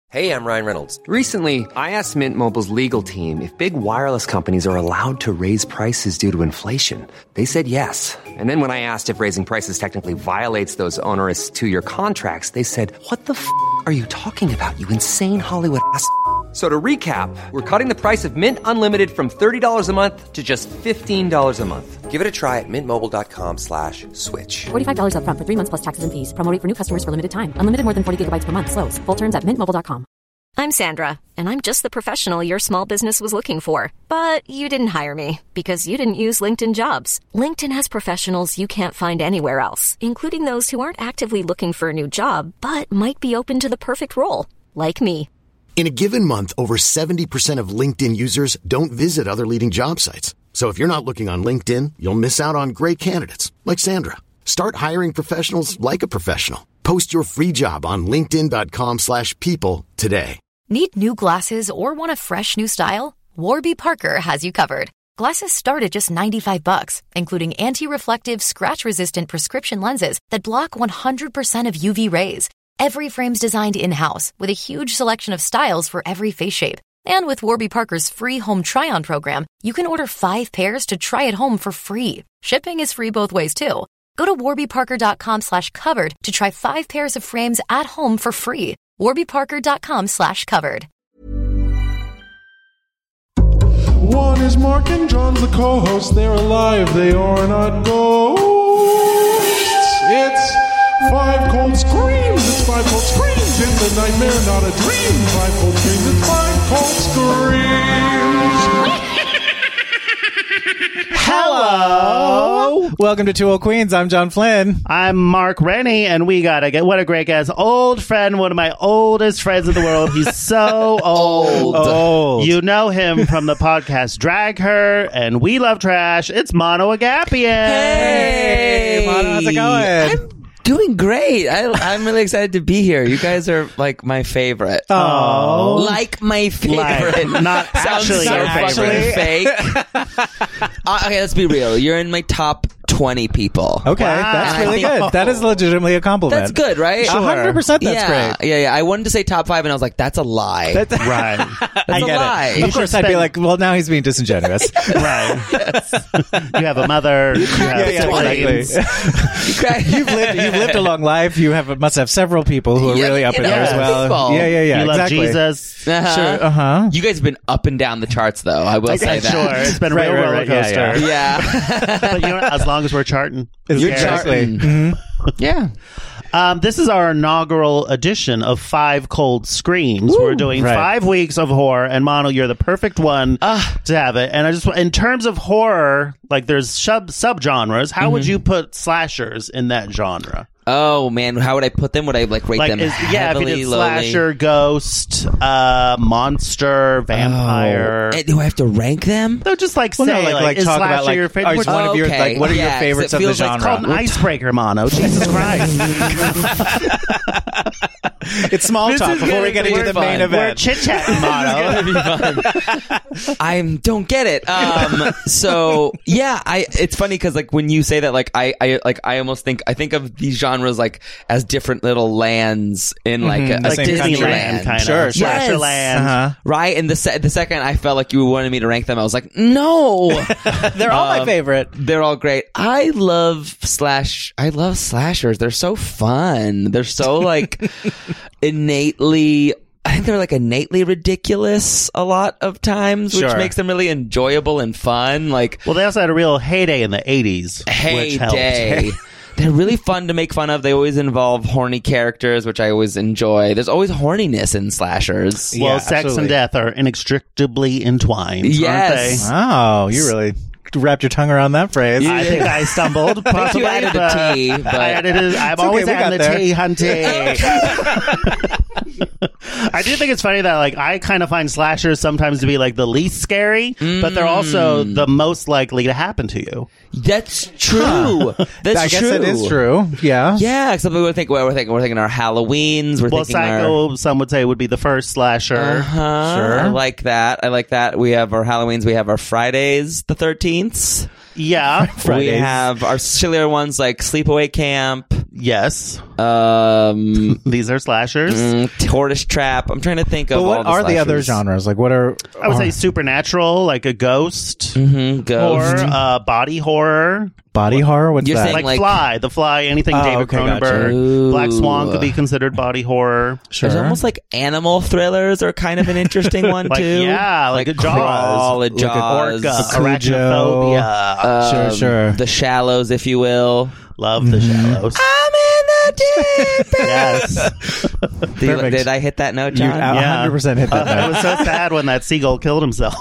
Hey, I'm Ryan Reynolds. Recently, I asked Mint Mobile's legal team if big wireless companies are allowed to raise prices due to inflation. They said yes. And then when I asked if raising prices technically violates those onerous two-year contracts, they said, "What the f*** are you talking about, you insane Hollywood ass?" So to recap, we're cutting the price of Mint Unlimited from $30 a month to just $15 a month. Give it a try at mintmobile.com/switch. $45 up front for 3 months plus taxes and fees. Promo rate for new customers for limited time. Unlimited more than 40 gigabytes per month. Slows full terms at mintmobile.com. I'm Sandra, and I'm just the professional your small business was looking for. But you didn't hire me because you didn't use LinkedIn Jobs. LinkedIn has professionals you can't find anywhere else, including those who aren't actively looking for a new job, but might be open to the perfect role, like me. In a given month, over 70% of LinkedIn users don't visit other leading job sites. So if you're not looking on LinkedIn, you'll miss out on great candidates like Sandra. Start hiring professionals like a professional. Post your free job on linkedin.com/people today. Need new glasses or want a fresh new style? Warby Parker has you covered. Glasses start at just $95, including anti-reflective, scratch-resistant prescription lenses that block 100% of UV rays. Every frame's designed in-house with a huge selection of styles for every face shape. And with Warby Parker's free home try-on program, you can order 5 pairs to try at home for free. Shipping is free both ways, too. Go to warbyparker.com/covered to try 5 pairs of frames at home for free. warbyparker.com/covered. One is Mark and John's the co-host. They're alive. They are not ghosts. It's 5 cold screams. It's 5 cold screams. It's a nightmare, not a dream. 5 cold screams. It's 5 cold screams. Hello! Welcome to Two Old Queens. I'm John Flynn. I'm Mark Rennie, and we gotta get, what a great guest. Old friend, one of my oldest friends in the world. He's so old. You know him from the podcast Drag Her and We Love Trash. It's Mono Agapian. Hey, Mono, how's it going? I'm doing great. I'm really excited to be here. You guys are like my favorite. Oh, like my favorite. Like, not actually so your favorite. Fake. Okay, let's be real. You're in my top 20 people. okay. Wow. That's And I really think- good. That is legitimately a compliment. That's good, right? 100%. That's yeah, great. Yeah. I wanted to say top 5, and I was like, that's a lie. Right. That's I a get lie. it. Of course, I'd be like, well, now he's being disingenuous. Right. You have a mother. You have siblings. Exactly. You've lived a long life. You must have several people who are really up in there as well. people. Yeah. You love exactly. Jesus. Sure. You guys have been up and down the charts, though. I will say that. Sure. It's been a Right, real right, roller right. Yeah, coaster. Yeah. But you know what? As long as we're charting. You're Exactly. charting. Yeah. This is our inaugural edition of 5 Cold Screams. We're doing Right. 5 weeks of horror, and Mono, you're the perfect one to have it. And I just, in terms of horror, like there's subgenres. How would you put slashers in that genre? Oh man, how would I put them? Would I like rate them if heavily, you did lowly? slasher, ghost, monster, vampire. And do I have to rank them? No, just like Well, say, no, like is talk slasher about like, your favorite? is one of your Okay. like what are your Yeah, 'cause favorites it of the feels like genre? It's called an icebreaker, Mono. Jesus Christ. It's small talk before we get into the main We're event. chit-chatting, Mono. I don't get it. So yeah, it's funny because like when you say that, like I almost think of these genres like as different little lands in like a Like Disneyland, kind of. Sure. Slasher Yes. land. Right, and the second I felt like you wanted me to rank them, I was like, no, They're all my favorite. they're all great. I love slashers. They're so fun. They're so like innately. I think they're like innately ridiculous a lot of times, which Sure. makes them really enjoyable and fun. Like Well, they also had a real heyday in the 80s, which helped. heyday. They're really fun to make fun of. They always involve horny characters, which I always enjoy. There's always horniness in slashers. Well, Yeah, sex absolutely. and death are inextricably entwined, Yes. aren't Oh, you really wrapped your tongue around that phrase. they? I think I stumbled. Possibly, you added but a T, but- I added it. I'm okay, always we adding got the there. T, hunty. I do think it's funny that like I kind of find slashers sometimes to be like the least scary, but they're also the most likely to happen to you. That's true. That's I guess true. it is true. Yeah. Yeah, except we're thinking our Halloweens. We're Well, thinking our Psycho, some would say, would be the first slasher. Sure. I like that. We have our Halloweens. We have our Fridays the 13th. Yeah. We Fridays. have our sillier ones like Sleepaway Camp. Yes. These are slashers. Tortoise Trap. I'm trying to think of But what all are the other slashers. genres? Like, what are? I would say supernatural, like a ghost. Ghost. Or body horror. Body horror? What's You're that? saying Like The Fly, anything Oh, David okay, Cronenberg. gotcha. Ooh. Black Swan could be considered body horror. Sure. There's almost like animal thrillers are kind of an interesting one Like, too. yeah, like a Jaws. Crawl, a Like a Jaws. Orca, arachnophobia. Sure. The Shallows, if you will. Love the Shallows. I'm in the deep end. Yes. Perfect. Did I hit that note, You John? 100% hit that It note. was so sad when that seagull killed himself.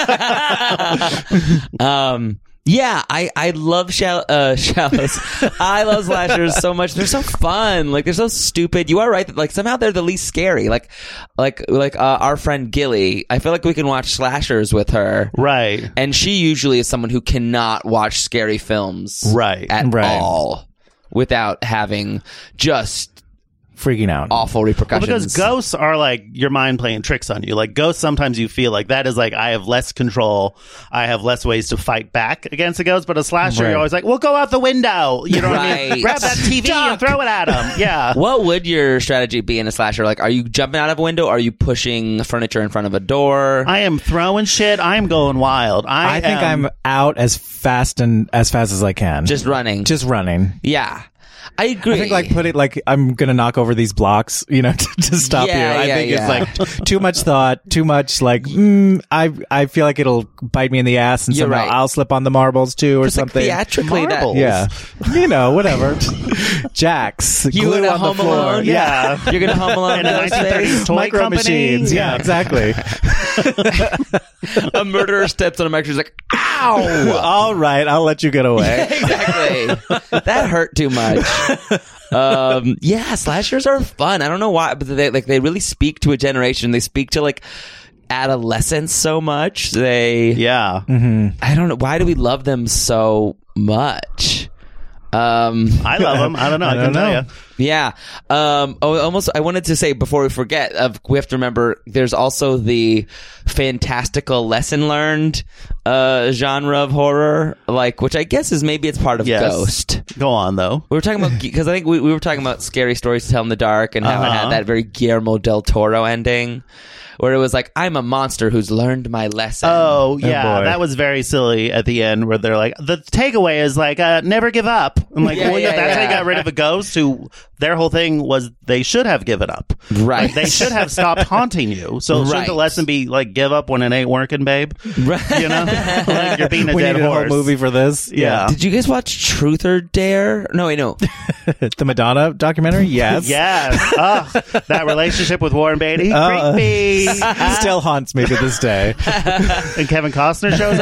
Yeah, I love shallows. I love slashers so much. They're so fun. Like they're so stupid. You are right that like somehow they're the least scary. Like our friend Gilly. I feel like we can watch slashers with her. Right. And she usually is someone who cannot watch scary films Right. at Right. all without having just Freaking out. awful Well, repercussions. because ghosts are like your mind playing tricks on you. Like ghosts, sometimes you feel like that is like I have less control. I have less ways to fight back against a ghost. But a slasher, Right. you're always like, "Well, go out the window." You know what I mean? Right. Grab that TV and throw it at him. Yeah. What would your strategy be in a slasher? Like, are you jumping out of a window? Are you pushing furniture in front of a door? I am throwing shit. I am going wild. I think I'm out as fast as I can. Just running. Just running. Yeah. I agree. I think I'm gonna knock over these blocks, to stop Yeah, you. I yeah, think yeah. it's like too much thought, too much I feel like it'll bite me in the ass and You're somehow right. I'll slip on the marbles too or 'Cause, like, something. theatrically that- Marbles. Yeah. Whatever. Jacks. You glue in a on the Home floor. Alone? Yeah. You're going to Home Alone In a those 1930s days? toy Micro company. machines. Yeah, exactly. A murderer steps on a microphone. He's like, ow! All right, I'll let you get away. Exactly. That hurt too much. Yeah, slashers are fun. I don't know why, but they really speak to a generation. They speak to like adolescence so much. Yeah. I don't know. Why do we love them so much? I love them. I don't know. I can tell you. Yeah. I wanted to say before we forget, we have to remember there's also the fantastical lesson learned genre of horror, which I guess is maybe it's part of Yes. Ghost. Go on, though. We were talking about, because I think we were talking about scary stories to tell in the dark and how it had that very Guillermo del Toro ending. Where it was like, I'm a monster who's learned my lesson. Oh, yeah. boy. That was very silly at the end where they're like, the takeaway is like, never give up. I'm like, Yeah, well, yeah, that's how you yeah. got rid of a ghost who their whole thing was they should have given up. Right. Like, they should have stopped haunting you. So shouldn't Right. the lesson be like, give up when it ain't working, babe? Right. You know? Like you're being a We dead needed a horse. whole movie for this. Yeah. Did you guys watch Truth or Dare? No, wait, no. The Madonna documentary? Yes. Yes. That relationship with Warren Beatty. Creepy. Still haunts me to this day. And Kevin Costner shows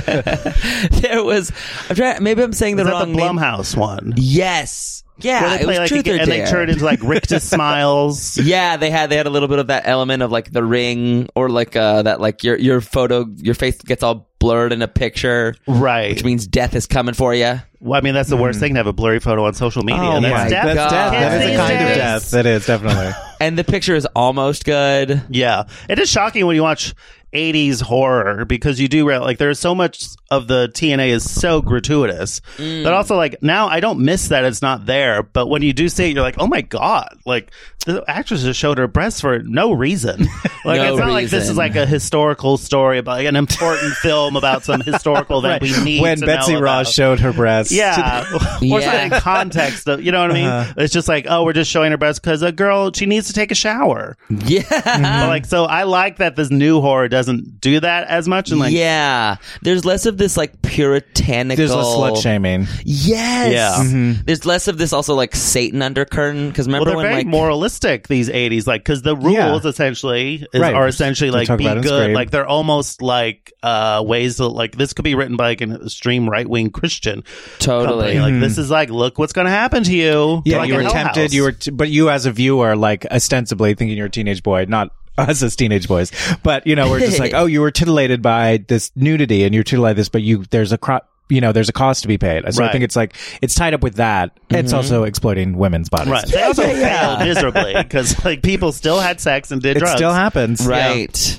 up. There was, maybe I'm saying the Is that wrong the name. Blumhouse one? Yes. Yeah, Where they it play was like Truth or and Dare. they turn into like Rictus Smiles. Yeah, they had a little bit of that element of like The Ring, or like that like your face gets all blurred in a picture, Right. which means death is coming for you. Well, I mean, that's the worst thing to have a blurry photo on social media. Oh That's my death. God. That's death. That is a Kids kind these of days. death. That is, definitely. And the picture is almost good. Yeah. It is shocking when you watch 80s horror because you do like there's so much of the TNA is so gratuitous. But also like now I don't miss that it's not there, but when you do see it you're like, "Oh my god." Like the actress just showed her breasts for no reason. Like No it's not like this reason. is like a historical story about like, an important film about some historical event we need When to Betsy know Ross about. showed her breasts. Yeah. Or Yeah. something in context of, you know what I mean? It's just like, oh, we're just showing her breasts because a girl, she needs to take a shower. Yeah. But like, so I like that this new horror doesn't do that as much. And like, yeah. There's less of this like puritanical. There's less slut shaming. Yes. Yeah. There's less of this also like Satan undercurrent. Because well, remember they're when very like moralistic, these 80s, like, because the rules essentially Right. are essentially They like talk be about it in good. Scream. Like, they're almost like ways to, like, this could be written by like an extreme right wing Christian Totally. company. Like, this is like, look what's going to happen to you. Yeah, Like you a were Hell tempted. House. You were, but you as a viewer, like ostensibly thinking you're a teenage boy, not us as teenage boys. But we're just like, oh, you were titillated by this nudity, and you're titillated this, but there's a there's a cost to be paid. So I Right. think it's like it's tied up with that. It's also exploiting women's bodies. Right. They also failed miserably because like people still had sex and did It drugs. still happens. right.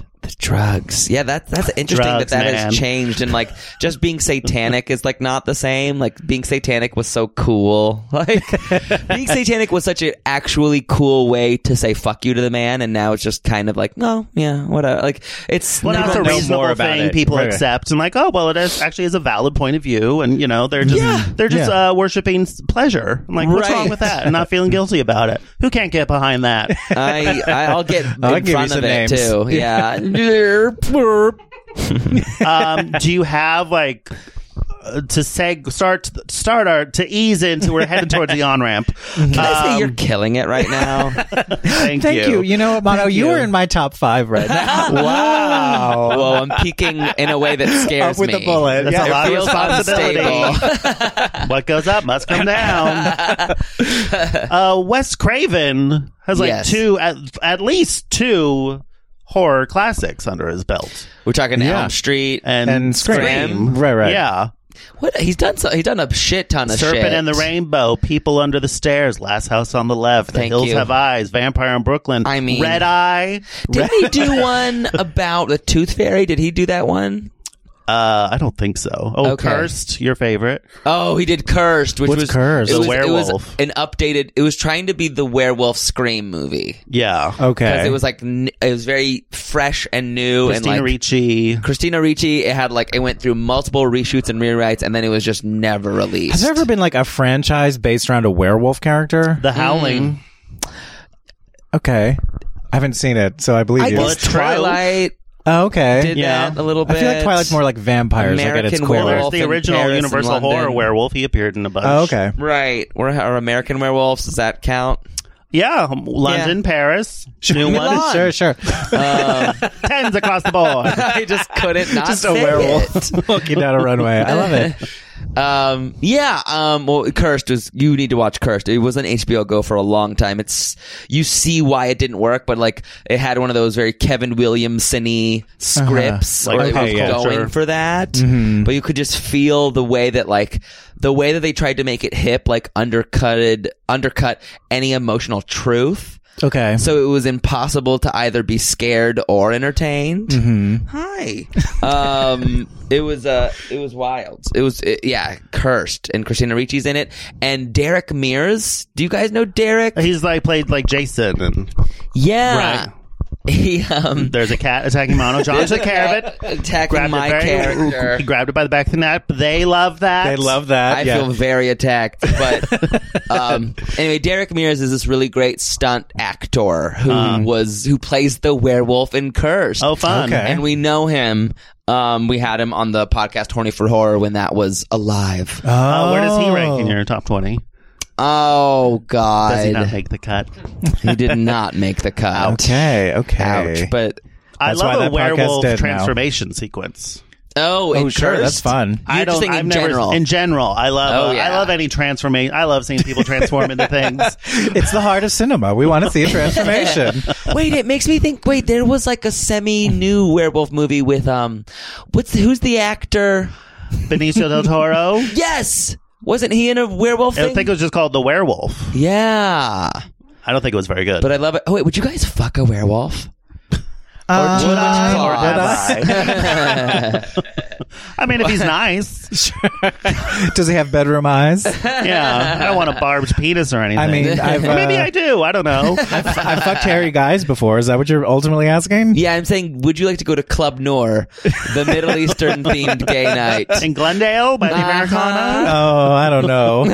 Drugs. Yeah, that's interesting Drugs, that man. has changed. And like, just being satanic is like not the same. Like, being satanic was so cool. Like, being satanic was such an actually cool way to say fuck you to the man. And now it's just kind of like, no, yeah, whatever. Like, it's Well, that's a know more reasonable about thing it. people Right. accept, and like, oh, well, it actually is a valid point of view, and you know, they're just worshiping pleasure. I'm like, what's Right. wrong with that? And not feeling guilty about it. Who can't get behind that? I'll get I'll in give you front some of it names. too. Yeah. Do you have like to ease into? We're headed towards the on ramp. Can I say you're killing it right now? Thank Thank you. You know what, Mono? Thank You you. are in my top 5 right now. Wow. Whoa, I'm peeking in a way that scares Up with me. the bullet. That's Yeah. a lot of feels responsibility. unstable. What goes up must come down. Wes Craven has like Yes. at least 2 horror classics under his belt, We're talking Yeah. Elm Street and Scream. Right. Yeah, What he's done a shit ton of Serpent shit. and the Rainbow, People Under the Stairs, Last House on the Left, The Thank Hills you. Have Eyes, Vampire in Brooklyn. I mean- Red Eye. Didn't he do one about the Tooth Fairy? Did he do that one? I don't think so. Oh, Okay. Cursed, your favorite. Oh, he did Cursed, which What's was Cursed? It The was, werewolf. It was an updated. It was trying to be the werewolf Scream movie Yeah. Okay. because it was like it was very fresh and new Christina and like Ricci. Christina Ricci. It had like it went through multiple reshoots and rewrites, and then it was just never released. Has there ever been like a franchise based around a werewolf character? The Howling. Okay. I haven't seen it, so I believe I you. guess it's true. Twilight Oh, okay. did Yeah. that a little bit. I feel like Twilight's more like vampires. like at its American core. Well, there's Werewolf the in original Paris and Universal London. Horror Werewolf. He appeared in a bunch. Oh, okay. Right. Or American Werewolves. Does that count? Yeah. London, Paris. New Milan. one. Sure. Tens across the board. I just couldn't not Just a say werewolf it. walking down a runway. I love it. Well, Cursed was, you need to watch Cursed. It was on HBO Go for a long time. You see why it didn't work, but like, it had one of those very Kevin Williamson-y scripts, Like or it pop was culture. going for that. But you could just feel the way that they tried to make it hip, like undercut any emotional truth. Okay. So it was impossible to either be scared or entertained. Hi. It was wild. Yeah, Cursed, and Christina Ricci's in it, and Derek Mears. Do you guys know Derek? He's like played like Jason, and Yeah. Right. He there's a cat attacking Mono. John took care of it. attacking my character. He grabbed it by the back of the neck. They love that. They love that. I yeah. feel very attacked. But anyway, Derek Mears is this really great stunt actor who plays the werewolf in Cursed. Oh, fun. Okay. And we know him. We had him on the podcast Horny for Horror when that was alive. Where does he rank in your top 20? Oh God! Does he not make the cut? He did not make the cut. Okay. Ouch! But I That's why love a that podcast werewolf dead now. transformation sequence. in sure. Cursed? That's fun. You're just saying in general. In general, I love. Oh, yeah. I love any transformation. I love seeing people transform into things. It's the heart of cinema. We want to see a transformation. Wait, it makes me think. Wait, there was like a semi-new werewolf movie with who's the actor? Benicio del Toro. Yes, wasn't he in a werewolf I thing? think it was just called The Werewolf. Yeah, I don't think it was very good. but I love it. Oh wait, would you guys fuck a werewolf? Or too much Would claws? I? I mean, if he's nice, Does he have bedroom eyes? yeah. I don't want a barbed penis or anything. I mean, maybe I do. I don't know. I've fucked hairy guys before. Is that what you're ultimately asking? Yeah, I'm saying, would you like to go to Club Noor, the Middle Eastern themed gay night? In Glendale by the Americana. Oh, I don't know.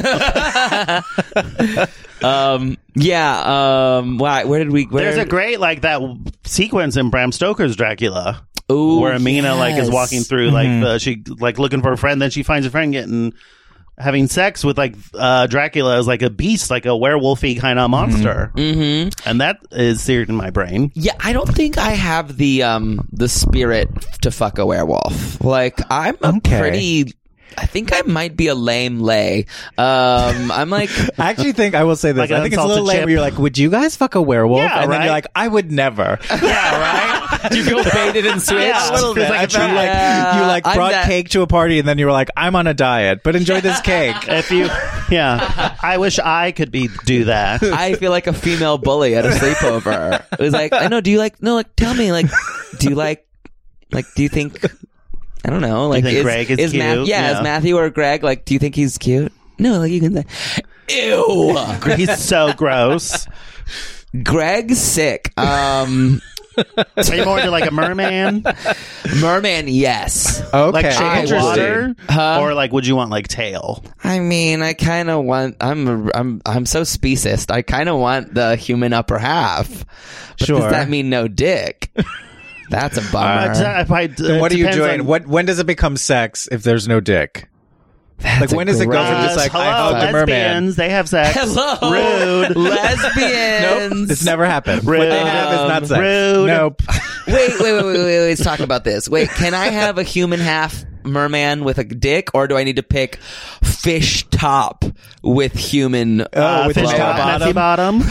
Where did we? There's a great like that sequence in Bram Stoker's Dracula. Ooh, where Amina like is yes. walking through like she like looking for a friend, then she finds a friend having sex with like Dracula as like a beast, like a werewolfy kind of monster, and that is seared in my brain. Yeah, I don't think I have the spirit to fuck a werewolf. Like I'm pretty. I think I might be a lame lay. I'm like, I actually think I will say this. Like an I think it's a little unsalted lame chip. where you're like, would you guys fuck a werewolf? Yeah, and then right? you're like, I would never. Yeah, right. do you feel baited and switched? Yeah, A little feels bit. like I a felt trap. like you like I'm brought that- cake to a party and then you were like, I'm on a diet, but enjoy this cake. If you, yeah, I wish I could do that. I feel like a female bully at a sleepover. It was like, I know. Do you like? No, like, tell me. Like, do you like Like, do you think? I don't know. Like, think Greg is cute? Is Matthew or Greg? Like, do you think he's cute? No, like you can say, ew. He's so gross. Greg's sick. Are you more into like a merman? Merman, yes. Okay. Like shape of water? Huh? Or like would you want like tail? I mean, I kind of want. I'm so speciest. I kind of want the human upper half. But Sure. does that mean no dick? That's a bummer. Then what are you doing? When does it become sex if there's no dick? Like, when does it go from just like, I hello, hugged a merman? lesbians, they have sex. Hello, Rude. lesbians. Nope, it's never happened. Rude. What they have is not sex. Rude. Nope. Wait. Let's talk about this. Wait, can I have a human half merman with a dick, or do I need to pick fish top with human with fish lower top, messy bottom.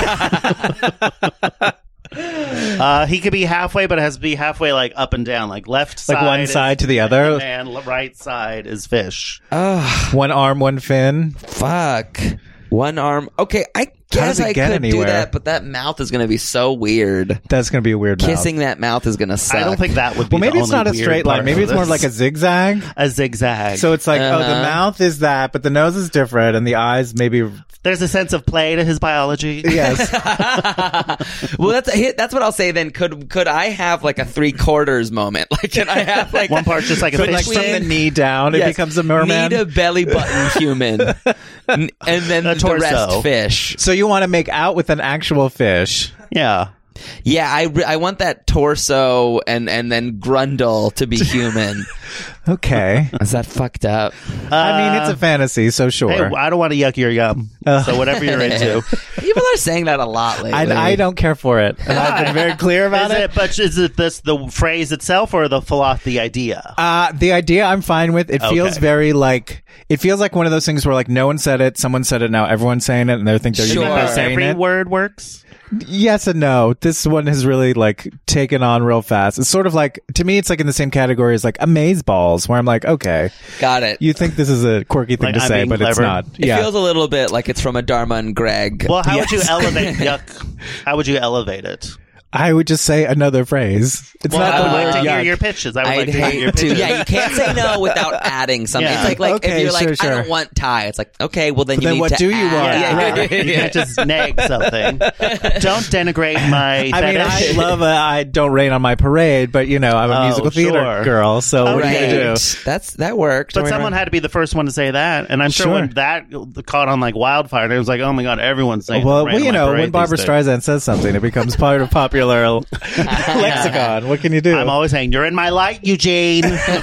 He could be halfway, but it has to be halfway like up and down, like left side. Like one side to the other? And right side is fish. One arm, one fin. Fuck. One arm. Okay, I does guess it I get could do anywhere? that, but that mouth is going to be so weird. That's going to be a weird Kissing mouth. that mouth is going to suck. I don't think that would be Well, maybe the it's not a only straight weird line. part Maybe of it's more this. like a zigzag. a zigzag. So it's like, oh, the Uh-huh. mouth is that, but the nose is different, and the eyes maybe. There's a sense of play to his biology. Yes. Well, that's what I'll say then. Could I have like a 3/4 moment? Like, can I have like One part's just like a So fish like from skin. the knee down, it Yes. becomes a merman. Need a belly button human, and then A the torso. rest fish. So you want to make out with an actual fish. Yeah. Yeah, I want that torso and then grundle to be human. Okay. Is that fucked up? I mean, it's a fantasy, so sure. Hey, I don't want to yuck your yum. So whatever you're into. People are saying that a lot lately. I don't care for it. And I've been very clear about it. But is it the phrase itself or the idea? The idea I'm fine with. It feels Okay. very like, it feels like one of those things where like no one said it, someone said it, now everyone's saying it, and they think they're Sure. unique by saying Every it. word works. Yes and no. This one has really like taken on real fast. It's sort of like, to me, it's like in the same category as like amazeballs, where I'm like, okay, Got it. you think this is a quirky thing Like, to I'm say, being but it's clever. not. It Yeah. feels a little bit like it's from a Dharma and Greg. Well, how would you Yes. elevate yuck? How would you elevate it? I would just say another phrase. It's Well, not I the would like word to hear yuck. your pitches. I would I'd like to hear your hate to. pitches. Yeah, you can't say no without adding something. Yeah. It's like Okay, if you're like, sure. I don't want Thai. It's like, okay, well then But you then need what to do you add. want? Yeah, right. You can't just nag something. Don't denigrate my I mean, I fetish. love I don't rain on my parade, but you know, I'm a Oh, musical theater sure. girl, so what are you Right. gonna do? That worked. But someone had to be the first one to say that, and I'm sure, Sure. when that caught on like wildfire, it was like, oh my god, everyone's saying. Well, rain on you my know, parade when Barbara these days. Streisand says something, it becomes part of popular lexicon. What can you do? I'm always saying, "You're in my light, Eugene."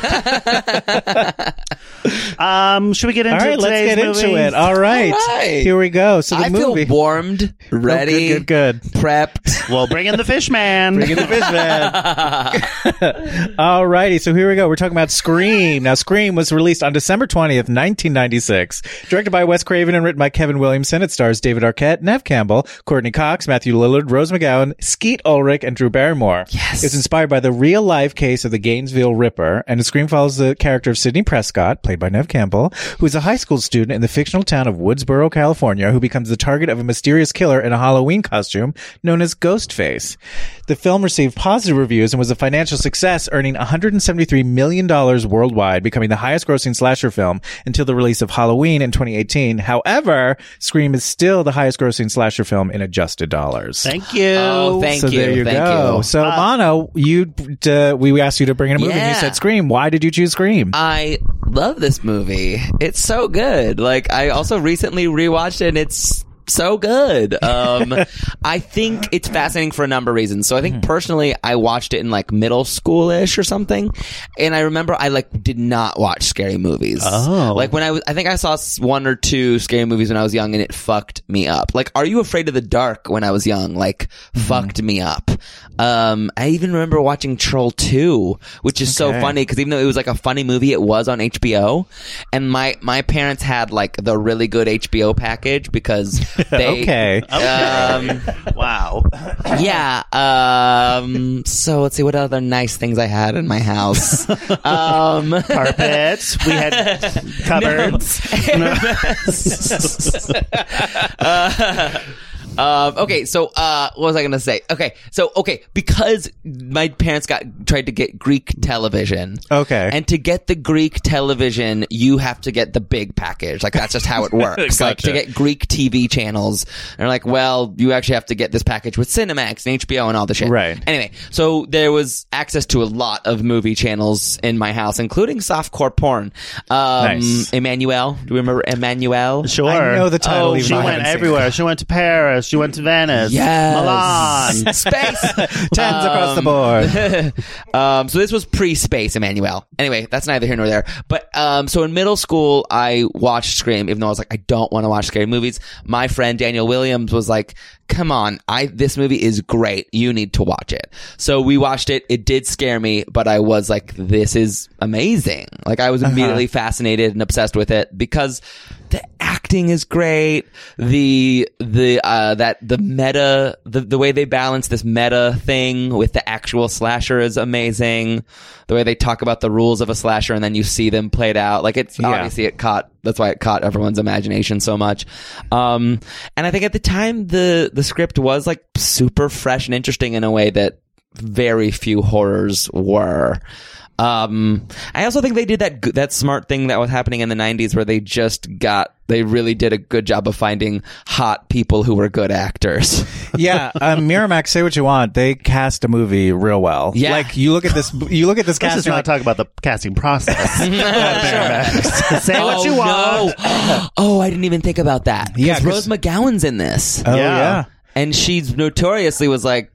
Should we get into All right, let's today's get movie? into it. All right. All right. Here we go. So the I movie. feel warmed, ready, good. prepped. Well, bring in the fish man. Bring in the fish man. All righty, so here we go. We're talking about Scream. Now, Scream was released on December 20th, 1996. Directed by Wes Craven and written by Kevin Williamson. It stars David Arquette, Neve Campbell, Courtney Cox, Matthew Lillard, Rose McGowan, Skeet Ulrich, and Drew Barrymore. Yes. It's inspired by the real-life case of the Gainesville Ripper, and Scream follows the character of Sidney Prescott, played by Neve Campbell, who is a high school student in the fictional town of Woodsboro, California, who becomes the target of a mysterious killer in a Halloween costume known as Ghostface. The film received positive reviews and was a financial success, earning $173 million worldwide, becoming the highest-grossing slasher film until the release of Halloween in 2018. However, Scream is still the highest-grossing slasher film in adjusted dollars. Thank you. Oh, thank So you. there you Thank go. you. So, Mono, we asked you to bring in a movie, and you Yeah. said Scream. Why did you choose Scream? I love this movie. It's so good. Like, I also recently rewatched it, and it's so good. I think it's fascinating for a number of reasons. So I think personally, I watched it in like middle school-ish or something. And I remember I like did not watch scary movies. Oh. Like when I think I saw one or two scary movies when I was young and it fucked me up. Like, Are You Afraid of the Dark when I was young, like fucked me up. I even remember watching Troll 2, which is so funny because even though it was like a funny movie, it was on HBO. And my parents had like the really good HBO package because they, Okay. Wow. yeah. So let's see what other nice things I had in my house. Carpets. We had cupboards. Okay, so what was I going to say? Okay, because my parents tried to get Greek television. Okay. And to get the Greek television, you have to get the big package. Like, that's just how it works. Like, to get Greek TV channels, they're like, well, you actually have to get this package with Cinemax and HBO and all the shit. Right. Anyway, so there was access to a lot of movie channels in my house, including softcore porn. Nice. Emmanuel. Do you remember Emmanuel? Sure. I know the title. Oh, even she though I went haven't seen everywhere. it. She went to Paris. She went to Venice. Yes. Milan. Space. Tens across the board. So this was pre-Space Emmanuel. Anyway, that's neither here nor there. But so in middle school, I watched Scream, even though I was like, I don't want to watch scary movies. My friend Daniel Williams was like, come on, this movie is great. You need to watch it. So we watched it. It did scare me, but I was like, this is amazing. Like, I was immediately fascinated and obsessed with it because the acting is great. The meta, the way they balance this meta thing with the actual slasher is amazing. The way they talk about the rules of a slasher and then you see them played out. Like, it's obviously that's why it caught everyone's imagination so much. And I think at the time the script was like super fresh and interesting in a way that very few horrors were. I also think they did that smart thing that was happening in the 90s where they really did a good job of finding hot people who were good actors. Yeah, Miramax, say what you want. They cast a movie real well. Yeah. Like, you look at this Let's cast. just not talk about the casting process. Say what you want. No. Oh, I didn't even think about that. Yeah, Rose McGowan's in this. Oh, yeah. And she's notoriously was like,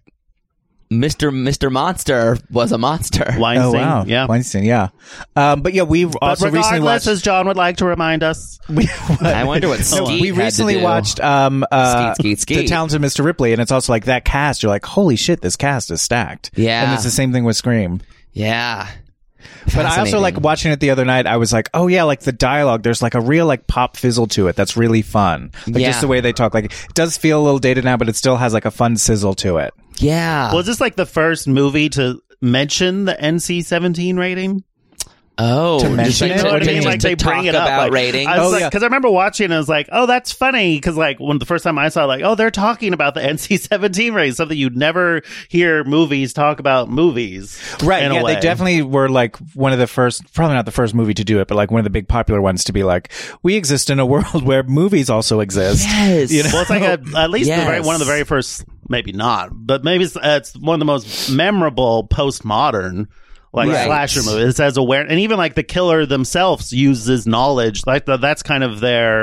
Mr. Monster was a monster. Weinstein. Oh, wow. Yeah. Weinstein, yeah. But yeah, we've also recently regardless, watched... as John would like to remind us. I wonder what Skeet we had to recently do. watched Skeet. The Talented Mr. Ripley, and it's also like that cast. You're like, holy shit, this cast is stacked. Yeah. And it's the same thing with Scream. Yeah. But I also like watching it the other night. I was like, oh yeah, like the dialogue. There's like a real like pop fizzle to it. That's really fun. Like just the way they talk. Like it does feel a little dated now, but it still has like a fun sizzle to it. Yeah. Was this like the first movie to mention the NC-17 rating? Oh, to mention You know what I mean? Like they bring it up about like, ratings. Because I remember watching and I was like, oh, that's funny. Because like when the first time I saw it, like, oh, they're talking about the NC-17 rating, something you'd never hear movies talk about movies. Right. In a Yeah, way. they definitely were like one of the first, probably not the first movie to do it, but like one of the big popular ones to be like, we exist in a world where movies also exist. Yes. You know? Well, it's like at least Yes. one of the very first, maybe not, but maybe it's one of the most memorable postmodern slasher movies. It says aware, and even like the killer themselves uses knowledge. Like that's kind of their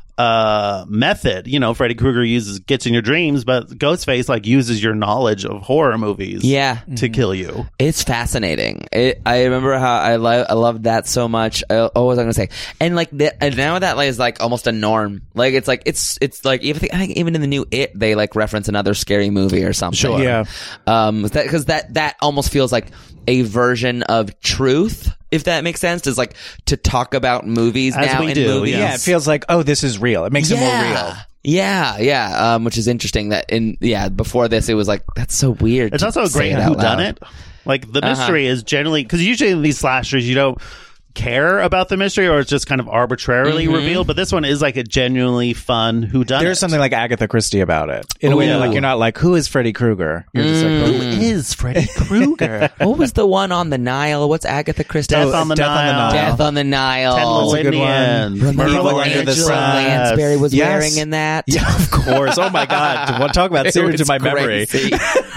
method. You know, Freddy Krueger gets in your dreams, but Ghostface like uses your knowledge of horror movies. To kill you. It's fascinating. I remember how I loved that so much. What was I going to say? And like and now that is like almost a norm. Like it's like it's like I think even in the new It they like reference another scary movie or something. Sure. Yeah. Because that almost feels like a version of truth, if that makes sense, is like to talk about movies As now we in do, movies. Yeah, it feels like, oh, this is real. It makes it more real. Yeah. Which is interesting that before this it was like, that's so weird. It's also a great whodunit. Like the mystery is generally, because usually in these slashers you don't care about the mystery, or it's just kind of arbitrarily revealed, but this one is like a genuinely fun whodunit. There's something like Agatha Christie about it in a way that like you're not like, who is Freddy Krueger? You're just like, who is Freddy Krueger? What was the one on the Nile? What's Agatha Christie? Death on the Nile. Death on the Nile. Ten That's a good one. Remember Evil what Under the Angela Sun. Lansbury was Yes. wearing in that? Yeah, of course. Oh my God. Want to talk about seared to my memory. Crazy.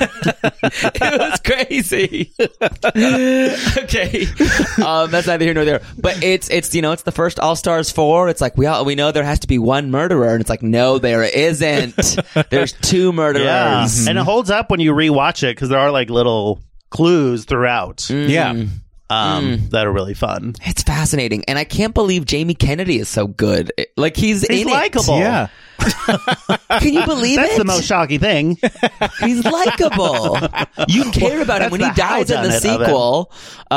It was crazy. Okay. That's neither here nor there. But it's it's the first All Stars 4. It's like we know there has to be one murderer, and it's like, no, there isn't. There's two murderers. Yeah. And it holds up when you rewatch it because there are like little clues throughout. Yeah. That are really fun. It's fascinating, and I can't believe Jamie Kennedy is so good. Like he's in likable. Yeah. Can you believe That's it? the most shocking thing. He's likable. You care about him when he dies in the sequel.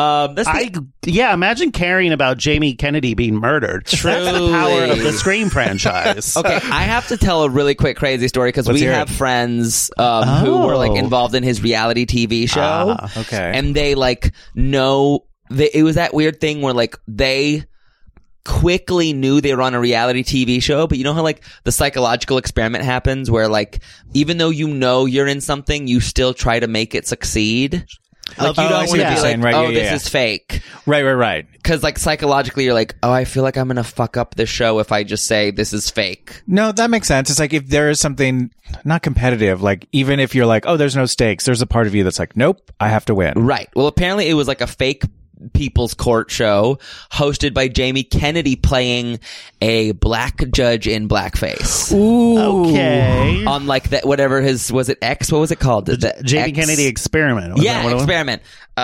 Imagine caring about Jamie Kennedy being murdered. Truly. That's the power of the Scream franchise. Okay, I have to tell a really quick crazy story because we have friends who were like involved in his reality TV show. Okay. And they like know it was that weird thing where like they quickly knew they were on a reality TV show, but you know how like the psychological experiment happens where like even though you know you're in something, you still try to make it succeed. Like you don't want to be like, right, this is fake. Right. Because like psychologically you're like, oh, I feel like I'm going to fuck up this show if I just say this is fake. No, that makes sense. It's like if there is something not competitive, like even if you're like, oh, there's no stakes, there's a part of you that's like, nope, I have to win. Right. Well, apparently it was like a fake People's Court show hosted by Jamie Kennedy playing a black judge in blackface. Ooh. Okay. On like that, whatever was it X? What was it called? The Jamie Kennedy experiment. Was yeah, experiment.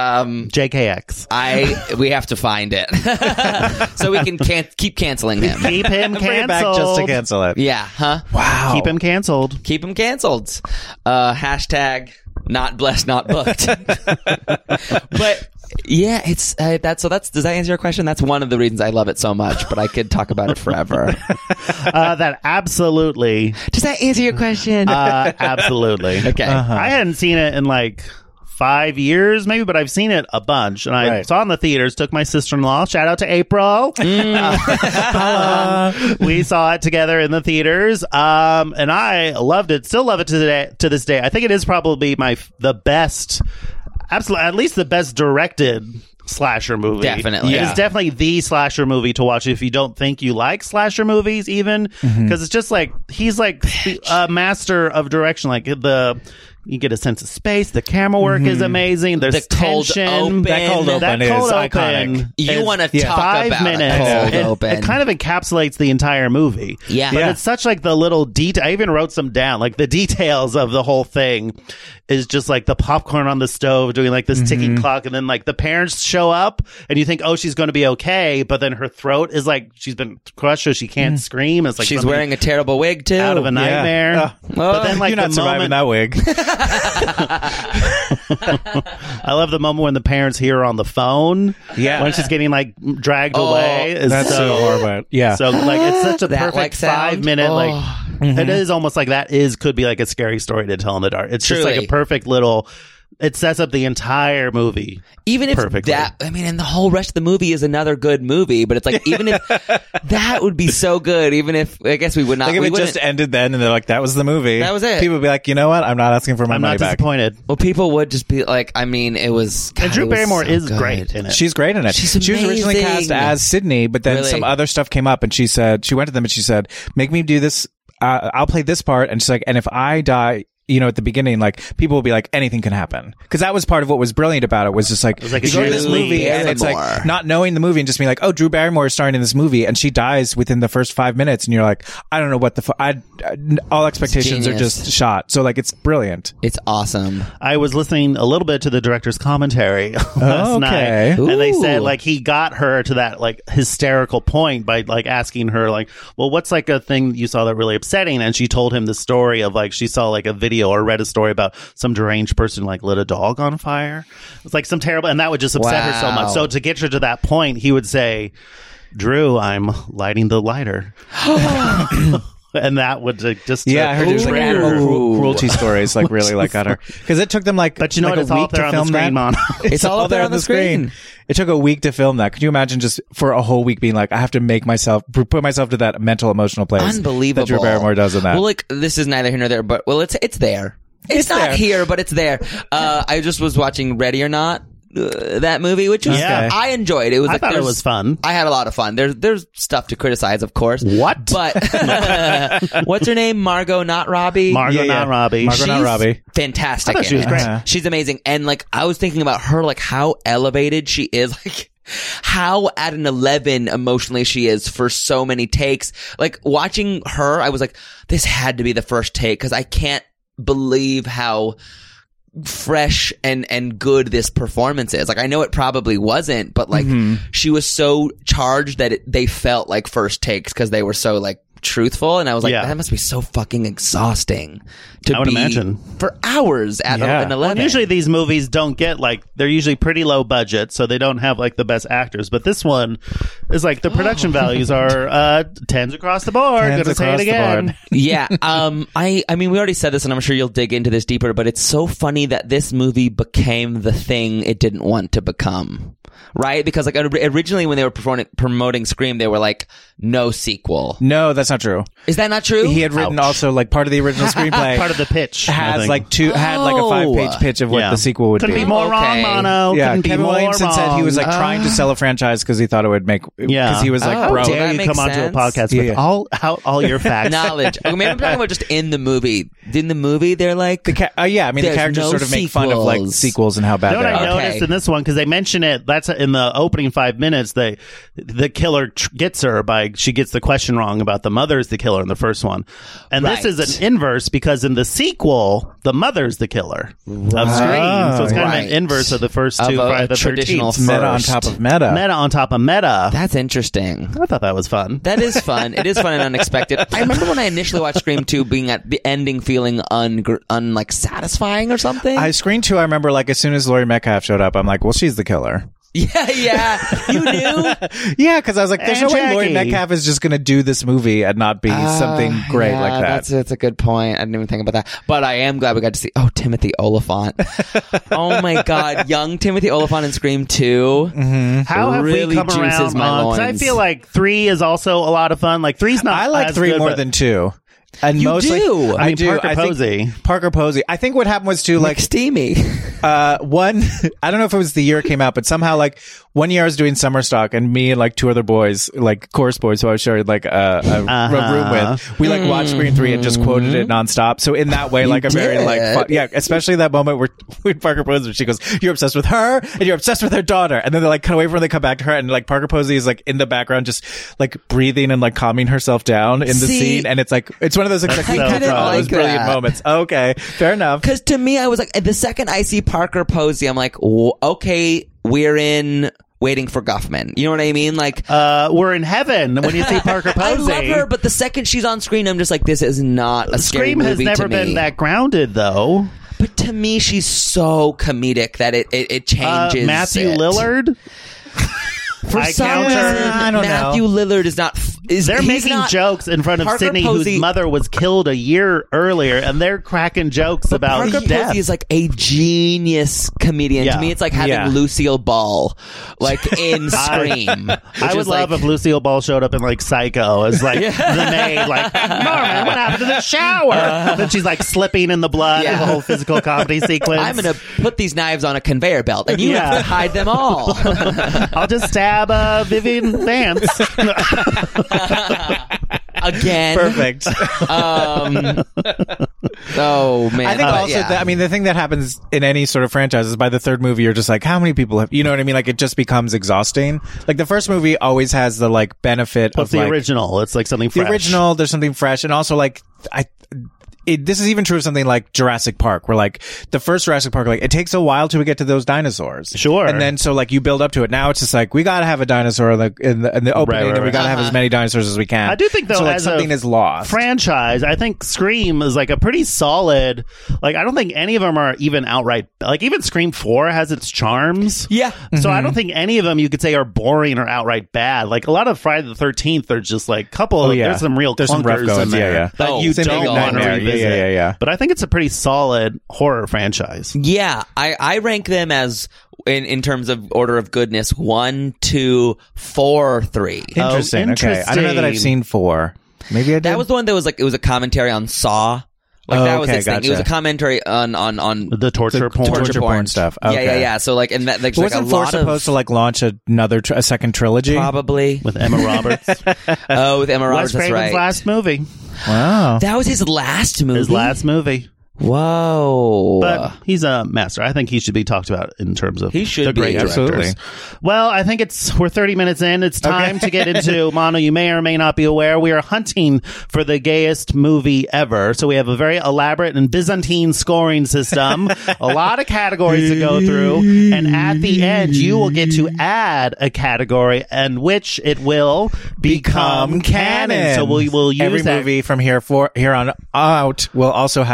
JKX. We have to find it. So we can keep canceling him. Keep him canceled. Back just to cancel it. Yeah. Huh? Wow. Keep him canceled. Keep him canceled. Hashtag not blessed, not booked. But yeah, it's does that answer your question? That's one of the reasons I love it so much, but I could talk about it forever. That absolutely. Does that answer your question? Absolutely. Okay. I hadn't seen it in like 5 years maybe, but I've seen it a bunch, and I saw it in the theaters. Took my sister-in-law, shout out to April. We saw it together in the theaters, and I loved it. Still love it to this day. I think it is probably the best, absolutely, at least the best directed slasher movie. Definitely. It's definitely the slasher movie to watch if you don't think you like slasher movies, even because it's just like he's like a master of direction. Like you get a sense of space. The camera work is amazing. There's the cold tension. open. That cold open is iconic. You want to talk 5 about minutes. a cold open. It kind of encapsulates the entire movie. Yeah. But it's such like the little detail. I even wrote some down. Like the details of the whole thing is just like the popcorn on the stove doing like this ticking clock, and then like the parents show up and you think, oh, she's going to be okay, but then her throat is like she's been crushed so she can't scream. It's like she's wearing a terrible wig too. Out of a nightmare. But then like you're not surviving that wig. I love the moment when the parents hear her on the phone. Yeah. When she's getting like dragged away. That's so horrible. Yeah. So like it's such a That, perfect like, sound? 5 minute it is almost like could be like a scary story to tell in the dark. It's just like Truly. a perfect little. It sets up the entire movie. Even if perfectly. and the whole rest of the movie is another good movie, but it's like, even if that would be so good, even if, I guess we would not. Like if it just ended then and they're like, that was the movie. That was it. People would be like, you know what? I'm not asking for my I'm money not back. disappointed. Well, people would just be like, I mean, it was. God, And Drew it was Barrymore so is good. great in it. She's great in it. She's She was originally amazing. cast as Sydney, but then Really? some other stuff came up and she went to them and she said, make me do this. I'll play this part. And she's like, and if I die, at the beginning, like people will be like, anything can happen. Cause that was part of what was brilliant about it was just like, was like you go to this Drew movie and it's Barrymore. like not knowing the movie and just being like, oh, Drew Barrymore is starring in this movie and she dies within the first 5 minutes. And you're like, I don't know what all expectations are genius. just shot. So like, it's brilliant. It's awesome. I was listening a little bit to the director's commentary last Okay. night, and they said Ooh. like he got her to that like hysterical point by like asking her like, well, what's like a thing you saw that really upsetting? And she told him the story of like she saw like a video or read a story about some deranged person like lit a dog on fire. It's like some terrible, and that would just upset her so Wow. much. So to get her to that point, he would say, "Drew, I'm lighting the lighter." And that would just Yeah, I heard there's like trigger animal her. cruelty stories, like really like got her because it took them like, But you know like what? It's a all week there to on the film screen, that. Mom. It's all up there on the screen. It took a week to film that. Could you imagine just for a whole week being like, I have to put myself to that mental emotional place Unbelievable. that Drew Barrymore does in that. Well, like this is neither here nor there, but it's there. It's not there. here, but it's there. I just was watching Ready or Not, that movie, which was Yeah. I enjoyed. It was. I like, thought it there's- was fun. I had a lot of fun. There's stuff to criticize, of course. What? But what's her name? Margot, not Robbie. Margot, not Robbie. Margot, not She's Robbie. fantastic. I thought she in was it. great. Uh-huh. She's amazing, and like I was thinking about her, like how elevated she is, like how at an 11 emotionally she is for so many takes. Like watching her, I was like, this had to be the first take because I can't believe how fresh and good this performance is. Like I know it probably wasn't, but like she was so charged that they felt like first takes because they were so like truthful, and I was like, Yeah. that must be so fucking exhausting to I would be imagine. for hours at Yeah. an 11. Well, usually these movies don't get like, they're usually pretty low budget, so they don't have like the best actors. But this one is like the production values are 10s across the board. Tens Gonna say it across the again. board. Yeah. I mean, we already said this and I'm sure you'll dig into this deeper, but it's so funny that this movie became the thing it didn't want to become. right? Because like originally when they were promoting Scream, they were like, no sequel. No, that's not true. Is that not true? He had written also like part of the original screenplay. Part of the pitch has like had like a 5-page pitch of what the sequel would Couldn't be. be more wrong, Mono. Yeah, Couldn't Kevin be more Williamson wrong. said he was like trying to sell a franchise because he thought it would make. Because he was like, bro, dare you come onto a podcast with all your facts, knowledge. Okay, maybe I'm talking about just in the movie. In the movie, they're like, the characters sort of make fun of like sequels and how bad You know they what I are. noticed in this one, because they mention it, that's in the opening 5 minutes, the killer gets her by, she gets the question wrong about the mother's the killer in the first one. And this is an inverse, because in the sequel, the mother's the killer of Scream. So it's kind of an inverse of the first two, Friday the traditional 13th. Meta on top of meta. Meta on top of meta. That's interesting. I thought that was fun. That is fun. It is fun and unexpected. I remember when I initially watched Scream 2 being at the ending feeling like satisfying or something. Scream 2, I remember like as soon as Laurie Metcalf showed up, I'm like, well, she's the killer. Yeah. You knew? Yeah, because I was like, there's And no way Laurie Jackie. Metcalf is just going to do this movie and not be something great like that. That's a good point. I didn't even think about that. But I am glad we got to see, Timothy Olyphant. Oh my God. Young Timothy Olyphant in Scream 2. Mm-hmm. How have really we come juices around? my Because I loins. feel like 3 is also a lot of fun. Like 3's not. I like as 3 good, more but- than 2. And You mostly, do? I mean, do. Parker I think Posey. Parker Posey. I think what happened was too, like, steamy. one, I don't know if it was the year it came out, but somehow, like, one year I was doing summer stock and me and like 2 other boys, like chorus boys who I was sharing like a room with, we like watched Scream 3 and just quoted it nonstop. So in that way, like a very like, fun, yeah, especially that moment where when Parker Posey, she goes, you're obsessed with her and you're obsessed with her daughter. And then they like cut away from her, they come back to her and like Parker Posey is like in the background, just like breathing and like calming herself down in the scene. And it's like, it's one of those like, we I did didn't those like brilliant that. moments. Okay, fair enough. Because to me, I was like, the second I see Parker Posey, I'm like, okay, we're in Waiting for Guffman. You know what I mean? Like, we're in heaven when you see Parker Posey. I love her, but the second she's on screen, I'm just like, this is not a scary Scream has movie never to me. been that grounded, though. But to me, she's so comedic that it changes. Matthew it. Lillard. For some reason, I don't know. Matthew Lillard is not. They're making jokes in front of Parker Sydney, Posey- whose mother was killed a year earlier, and they're cracking jokes about Parker death. Posey is like a genius comedian. Yeah. To me, it's like having Yeah. Lucille Ball, like in Scream. I would love if Lucille Ball showed up in like Psycho as like the maid, like, Norman, what happened to the shower? Then she's like slipping in the blood, Yeah. the whole physical comedy sequence. I'm going to put these knives on a conveyor belt, and you Yeah. have to hide them all. I'll just stab Vivian Vance. Again. Perfect. Oh man. I think also that, I mean, the thing that happens in any sort of franchise is by the third movie, you're just like, how many people have, you know what I mean? Like it just becomes exhausting. Like the first movie always has the like benefit What's of the like, original? It's like something fresh. the original, there's something fresh. And also like, this is even true of something like Jurassic Park, where like the first Jurassic Park, like it takes a while till we get to those dinosaurs. Sure. And then so like you build up to it. Now it's just like, we gotta have a dinosaur in the opening and we gotta have as many dinosaurs as we can. I do think though, so, like as something a is lost. franchise, I think Scream is like a pretty solid. Like I don't think any of them are even outright. Like even Scream 4 has its charms. Yeah. So I don't think any of them you could say are boring or outright bad. Like a lot of Friday the 13th are just like couple. There's some real There's some rough clunkers goings, in there yeah. that Oh, you Same don't Big want to Nightmare. revisit. Yeah. But I think it's a pretty solid horror franchise. Yeah, I rank them as in terms of order of goodness 1, 2, 4, 3. Interesting. Okay. I don't know that I've seen 4. Maybe I did. That was the one that was like it was a commentary on Saw. Like that was okay, his thing. It was a gotcha. commentary on The torture porn. torture porn stuff. Okay. Yeah. So like, and that like, Wasn't like a 4 lot supposed of to like launch a second trilogy? probably With Emma Roberts. Oh, with Emma Roberts. Wes That's Craven's right. last movie. Wow. That was his last movie. His last movie. Whoa. But he's a master. I think he should be talked about in terms of He should the be, great directors. absolutely. Well, I think we're 30 minutes in. It's time to get into Mono. You may or may not be aware we are hunting for the gayest movie ever. So we have a very elaborate and Byzantine scoring system. A lot of categories to go through, and at the end you will get to add a category, and which it will become canon. So we will use every that. movie from here on out will also have to be rated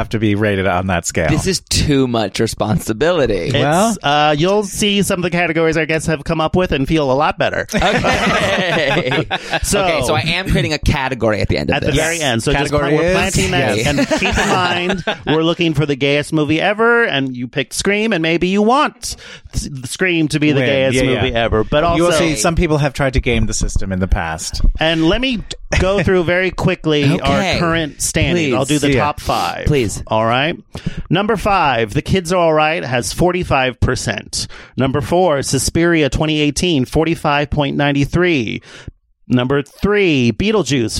rate it on that scale? This is too much responsibility. Well, you'll see some of the categories our guests have come up with and feel a lot better. Okay. So I am creating a category at the end of at this. the very end. So Category we're is- planting that. yes. And keep in mind, we're looking for the gayest movie ever, and you picked Scream, and maybe you want Scream to be the Win. gayest Yeah, movie yeah. ever. But also, You will see some people have tried to game the system in the past. and let me go through very quickly Okay. our current standing. Please. I'll do the Yeah. top 5. Please. All right. Number 5, The Kids Are All Right, has 45%. Number 4, Suspiria 2018, 45.93. Number 3, Beetlejuice,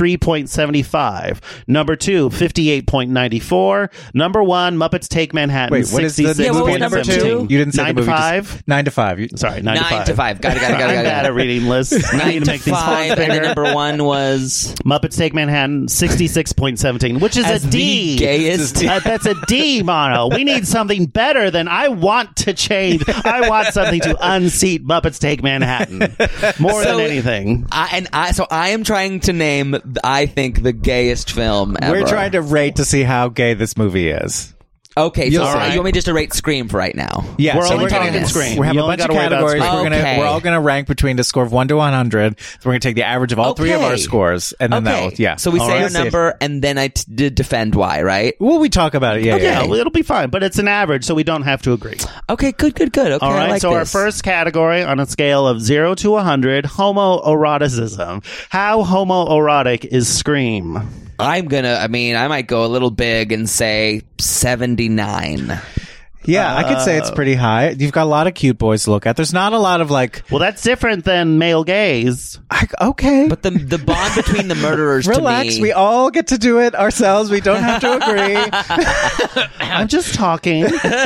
53.75. Number 2, 58.94. Number 1, Muppets Take Manhattan, Wait, what is the 66.17. what was number 2? You didn't say 9 the to movie. 5. 9 to 5. Sorry, 9 to 5. 9 to 5. Got it. I'm bad at reading lists. I 9 need to to make these 5, fonts and then bigger. number 1 was Muppets Take Manhattan, 66.17, which is as a D. the gayest. That's a D, Mono. We need something better than I want to change. I want something to unseat Muppets Take Manhattan more So, than anything. So I am trying to name, I think, the gayest film ever. We're trying to rate to see how gay this movie is. Okay, You'll so see. you want me just to rate Scream for right now? Yeah, We're so only we're talking gonna, Scream. We have You a only bunch of gotta worry about categories. Scream. Okay. We're all going to rank between a score of 1 to 100. So we're going to take the average of all three of our Okay. scores, and then Okay. yeah. So we All say right. our number, and then I did defend why, right? Well, we talk about it. Yeah, Yeah, yeah. it'll be fine, but it's an average, so we don't have to agree. Okay, good. Okay, All right, I like so our this. first category on a scale of 0 to 100, homoeroticism. How homoerotic is Scream? I might go a little big and say 79. Yeah, I could say it's pretty high. You've got a lot of cute boys to look at. There's not a lot of like, Well, that's different than male gaze. okay. But the bond between the murderers Relax, to me... we all get to do it ourselves. We don't have to agree. I'm just talking.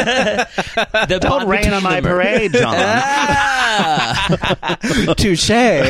the Don't bond rain between on my the mur- parade, John. Touche.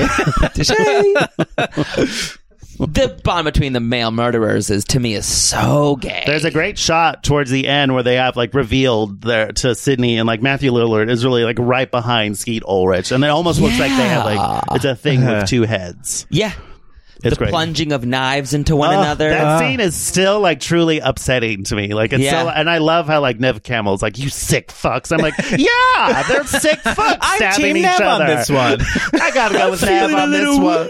The bond between the male murderers to me is so gay. There's a great shot towards the end where they have like revealed there to Sydney, and like Matthew Lillard is really like right behind Skeet Ulrich, and it almost looks like they have like it's a thing with two heads. Yeah. It's the great. plunging of knives into one another. That scene is still like truly upsetting to me. Like it's Yeah. so, and I love how like Nev Campbell's like, "You sick fucks." I'm like, yeah, they're sick fucks I'm stabbing Team each Nev other. on this one. I gotta go with Nev on this one.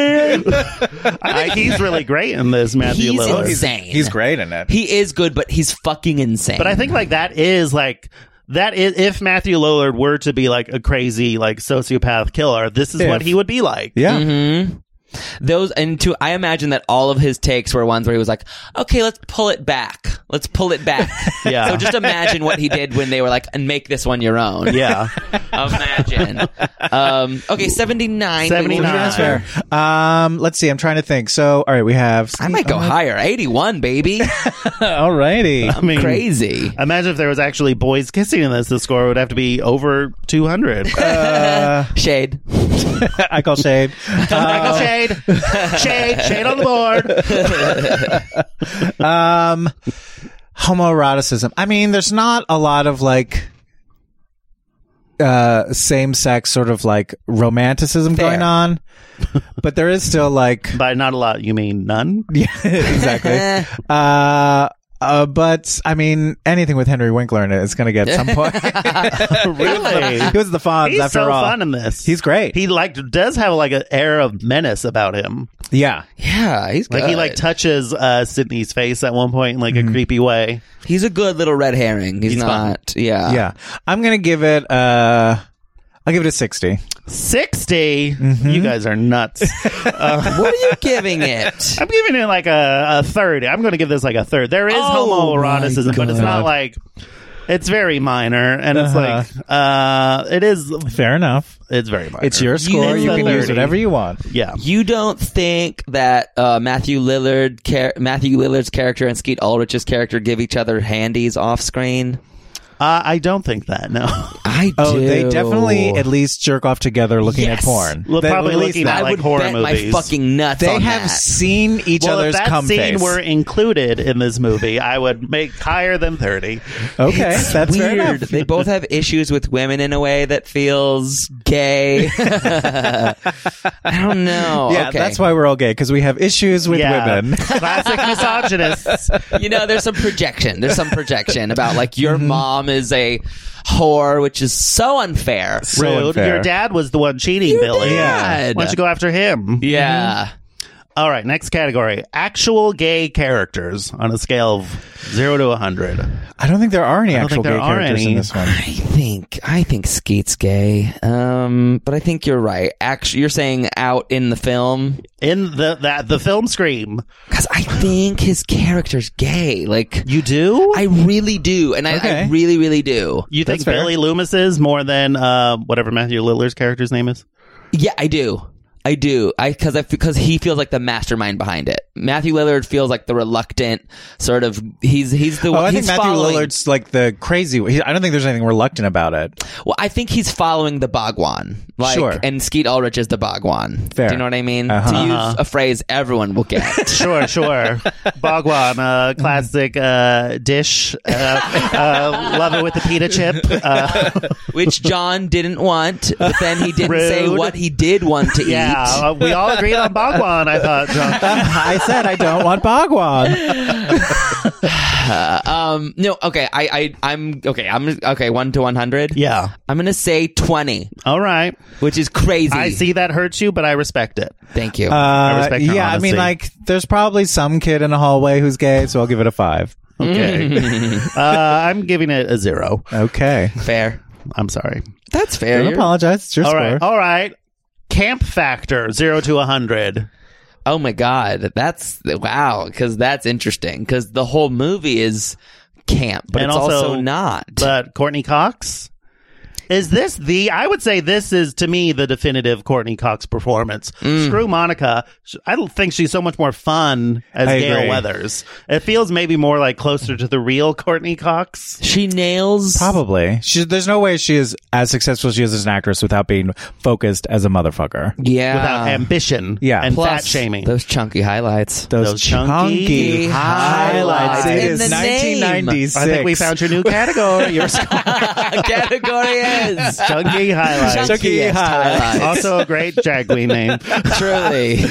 I think he's really great in this, Matthew He's Lillard. insane. He's great in it. He is good, but he's fucking insane. But I think like that is if Matthew Lillard were to be like a crazy like sociopath killer, this is what he would be like. Yeah. Mm-hmm. I imagine that all of his takes were ones where he was like, okay, let's pull it back. Yeah. So just imagine what he did when they were like, and make this one your own. Yeah. Imagine. Okay, 79. 79. That's fair. Let's see. I'm trying to think. So, all right, we have. I might go higher. 81, baby. Alrighty. I mean, Crazy. Imagine if there was actually boys kissing in this. The score would have to be over 200. Shade. I call shade. Michael Shade. Shade on the board. Homoeroticism. I mean, there's not a lot of like same-sex sort of like romanticism Fair. going on, but there is still like By not a lot, you mean none? yeah, exactly. But I mean, anything with Henry Winkler in it is going to get some point. Really? He was the Fonz He's after so all. fun in this. He's great. He like does have like an air of menace about him. Yeah. Yeah, he's good. Like he like touches Sydney's face at one point in like a creepy way. He's a good little red herring. He's not. Yeah. Yeah. I'm going to give it I'll give it a 60. 60? You guys are nuts. What are you giving it? I'm giving it like a third. I'm going to give this like a third. There is homoeroticism, but it's not like it's very minor, and it's like it is. Fair enough. It's very minor. It's your score. It's You a can 30. use whatever you want. Yeah. You don't think that Matthew Lillard's character and Skeet Ulrich's character give each other handies off screen? I don't think that. No. I do. Oh, they definitely at least jerk off together looking at porn. Well, They- probably at least looking that. at I like would horror bet movies. my fucking nuts They on have that. seen each Well, other's if that cum scene face. were included in this movie, I would make higher than 30. Okay, that's fair Weird. enough. They both have issues with women in a way that feels gay. I don't know. Yeah, Okay. that's why we're all gay, because we have issues with women. Classic misogynists. There's some projection. There's some projection about like your mom is a whore, which is so unfair. So Rude. unfair. Your dad was the one cheating, Billy. dad. Why don't you go after him? Yeah. All right, next category. Actual gay characters on a scale of 0 to 100. I don't think there are any I don't actual think there gay are characters any. in this one. I think Skeet's gay. But I think you're right. Actually, you're saying out in the film In the film Scream. because I think his character's gay. Like You do? I really do, and I Okay. really, really do. You think That's fair. Billy Loomis is more than whatever Matthew Lillard's character's name is? Yeah, I do. Because he feels like the mastermind behind it. Matthew Lillard feels like the reluctant sort of. He's the. I think he's Matthew following- Lillard's like the crazy. I don't think there's anything reluctant about it. Well, I think he's following the Bhagwan. Like, Sure. And Skeet Ulrich is the Bhagwan. Fair. Do you know what I mean? Uh-huh. To use a phrase everyone will get. Sure. Bhagwan, classic dish. Love it with the pita chip. Which John didn't want, but then he didn't say Rude. what he did want to eat. Yeah, we all agreed on Bhagwan, I thought, John. I said I don't want Bhagwan. No, okay. I'm okay. I'm okay. 1 to 100. Yeah. I'm gonna say 20, All right. which is crazy. I see that hurts you, but I respect it. Thank you. respect her Yeah, I mean, honesty. like, there's probably some kid in a hallway who's gay, so I'll give it a 5. Okay. I'm giving it a 0. Okay. Fair. I'm sorry. That's fair. Don't You're- apologize. It's your All score. right. All right. Camp factor, 0 to 100. Oh my god, that's wow. Because that's interesting. Because the whole movie is camp, but And it's also, also- not. But Courtney Cox? Is this I would say this is, to me, the definitive Courtney Cox performance. Screw Monica. I don't think she's so much more fun as I Gail agree. Weathers. It feels maybe more like closer to the real Courtney Cox. She nails. Probably. There's no way she is as successful as she is as an actress without being focused as a motherfucker. Yeah. Without ambition Yeah. and Plus, fat shaming. Those chunky highlights. Those chunky chunky highlights. It In is the name. 1996. I think we found your new category. Your Category is chunky highlights. Chunky Chunkiest highlights. Also a great drag queen name. Truly.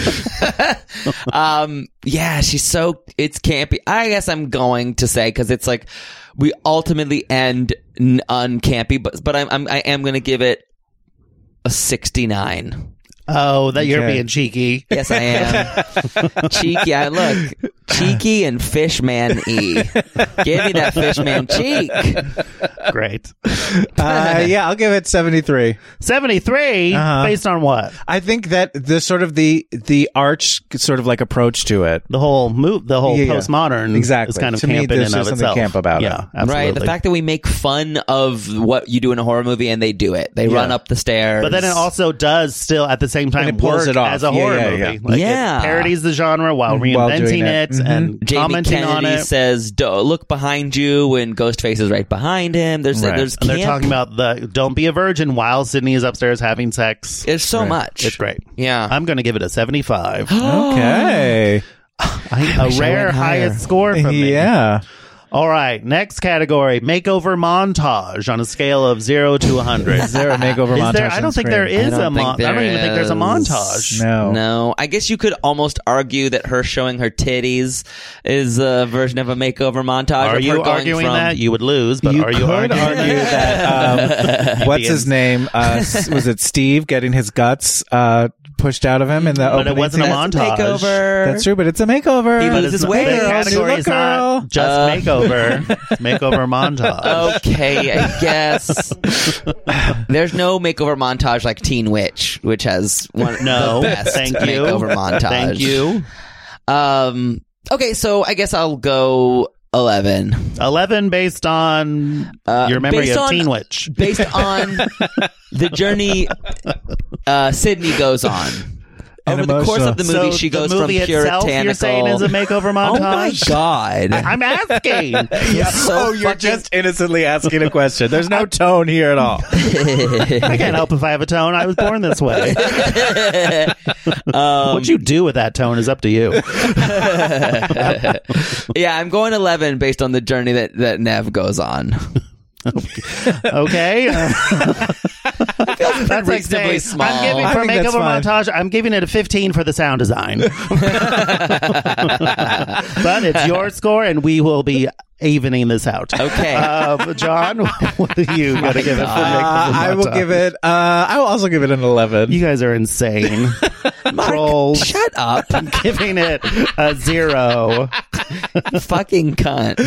Yeah, she's so, it's campy. I guess I'm going to say, because it's like, we ultimately end uncampy, but I am going to give it a 69. Oh, that you're Okay. being cheeky. Yes, I am. Cheeky. Look, cheeky and fishman-y. Give me that fishman cheek. Great. Yeah, I'll give it 73. 73 Uh-huh. based on what? I think that the sort of the arch sort of like approach to it. The whole Yeah, yeah. postmodern Exactly. is kind of To me, camp in there's and just of something itself. camp about it. Yeah, absolutely. Right. The fact that we make fun of what you do in a horror movie and they do it. They run up the stairs. But then it also does still at the same time And it pulls work it off. as a Yeah, horror yeah, movie. yeah. Like Yeah. it parodies the genre while doing reinventing it. it and Jamie commenting on Kennedy it. says, look behind you when Ghostface is right behind him. There's Right. there's And they're camp. talking about the don't be a virgin while Sydney is upstairs having sex. It's so much. It's great. Yeah. I'm going to give it a 75. Okay. A wish I rare went higher. highest score from me. Yeah. All right, next category, makeover montage on a scale of 0 to 100. Is there a makeover Is montage? there? I don't think there is I a don't think I don't even think there's a there montage. is. No. No. I guess you could almost argue that her showing her titties is a version of a makeover montage. Are of her you going arguing from, that? You would lose, but are you could arguing argue that? What's his name? Was it Steve getting his guts pushed out of him in the But opening it wasn't a scene? montage. Makeover. That's true, but it's a makeover. He But loses it's weight. The Girl, category look is not girl. just makeover. It's makeover montage. Okay, I guess. There's no makeover montage like Teen Witch, which has one No, the best thank you. makeover montage. Thank you. Okay, so I guess I'll go 11. 11 based on your memory based of on- Teen Witch. Based on the journey Sydney goes on. And Over the course of the movie, So she goes the movie from itself, puritanical. you're saying, is a makeover Oh my montage? god! I'm asking. So you're fucking- just innocently asking a question. There's no tone here at all. I can't help if I have a tone. I was born this way. What you do with that tone is up to you. Yeah, I'm going 11 based on the journey that Nev goes on. Okay. That's like reasonably saying, small. I'm giving I for think makeup that's fine. montage. I'm giving it a 15 for the sound design. But it's your score, and we will be evening this out. Okay. John, what are you going to give it for makeup I will montage? give it. I will also give it an 11. You guys are insane. Trolls. Shut up. I'm giving it a 0. Fucking cunt.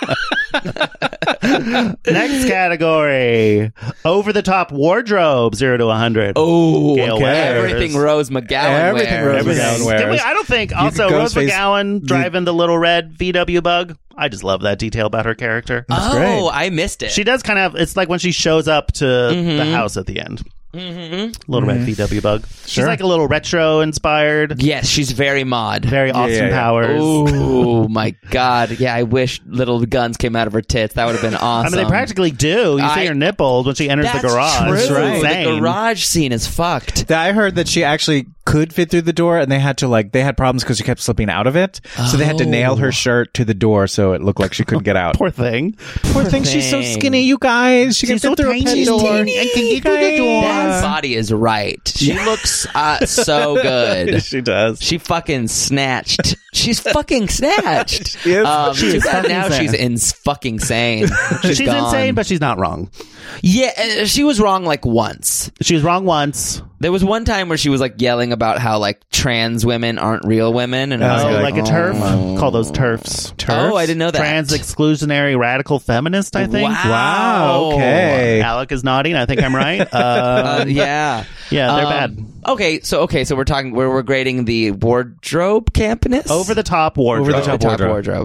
Next category. Over the top wardrobe, 0 to 100. Oh, Gail okay. Weathers. Everything Rose McGowan Everything wears. Rose McGowan wears. Can we, I don't think. Also, Rose Ghostface- McGowan driving the little red VW bug. I just love that detail about her character. Oh, great. I missed it. She does kind of. It's like when she shows up to the house at the end. Little red VW bug. She's like a little retro inspired. Yes, she's very mod. Very Austin yeah. Powers. Oh my god! Yeah, I wish little guns came out of her tits. That would have been I awesome. mean, they practically do. You see her nipples when she enters That's the garage. True. It's insane. The garage scene is fucked. I heard that she actually could fit through the door, and they had problems because she kept slipping out of it. So they had to nail her shirt to the door so it looked like she couldn't get out. Poor thing. Poor thing. She's so thing. skinny, you guys. She can She's fit so through tiny. a pet She's door. teeny and can get through the door. That body is right. She looks so good. She does. She fucking snatched. She's fucking snatched. She is. She Too is bad fucking now insane. she's fucking sane. She's gone. insane, but she's not wrong. Yeah, she was wrong like once. She was wrong once. There was one time where she was like yelling about how like trans women aren't real women, and I was Oh, like, like a turf? Call those turfs. Oh, I didn't know that. Trans exclusionary radical feminist, I think. Wow. Okay. Alec is nodding. I think I'm right. Yeah, Yeah, they're bad. Okay, so we're talking. We're grading the wardrobe campness. Over the top wardrobe. Over the top wardrobe.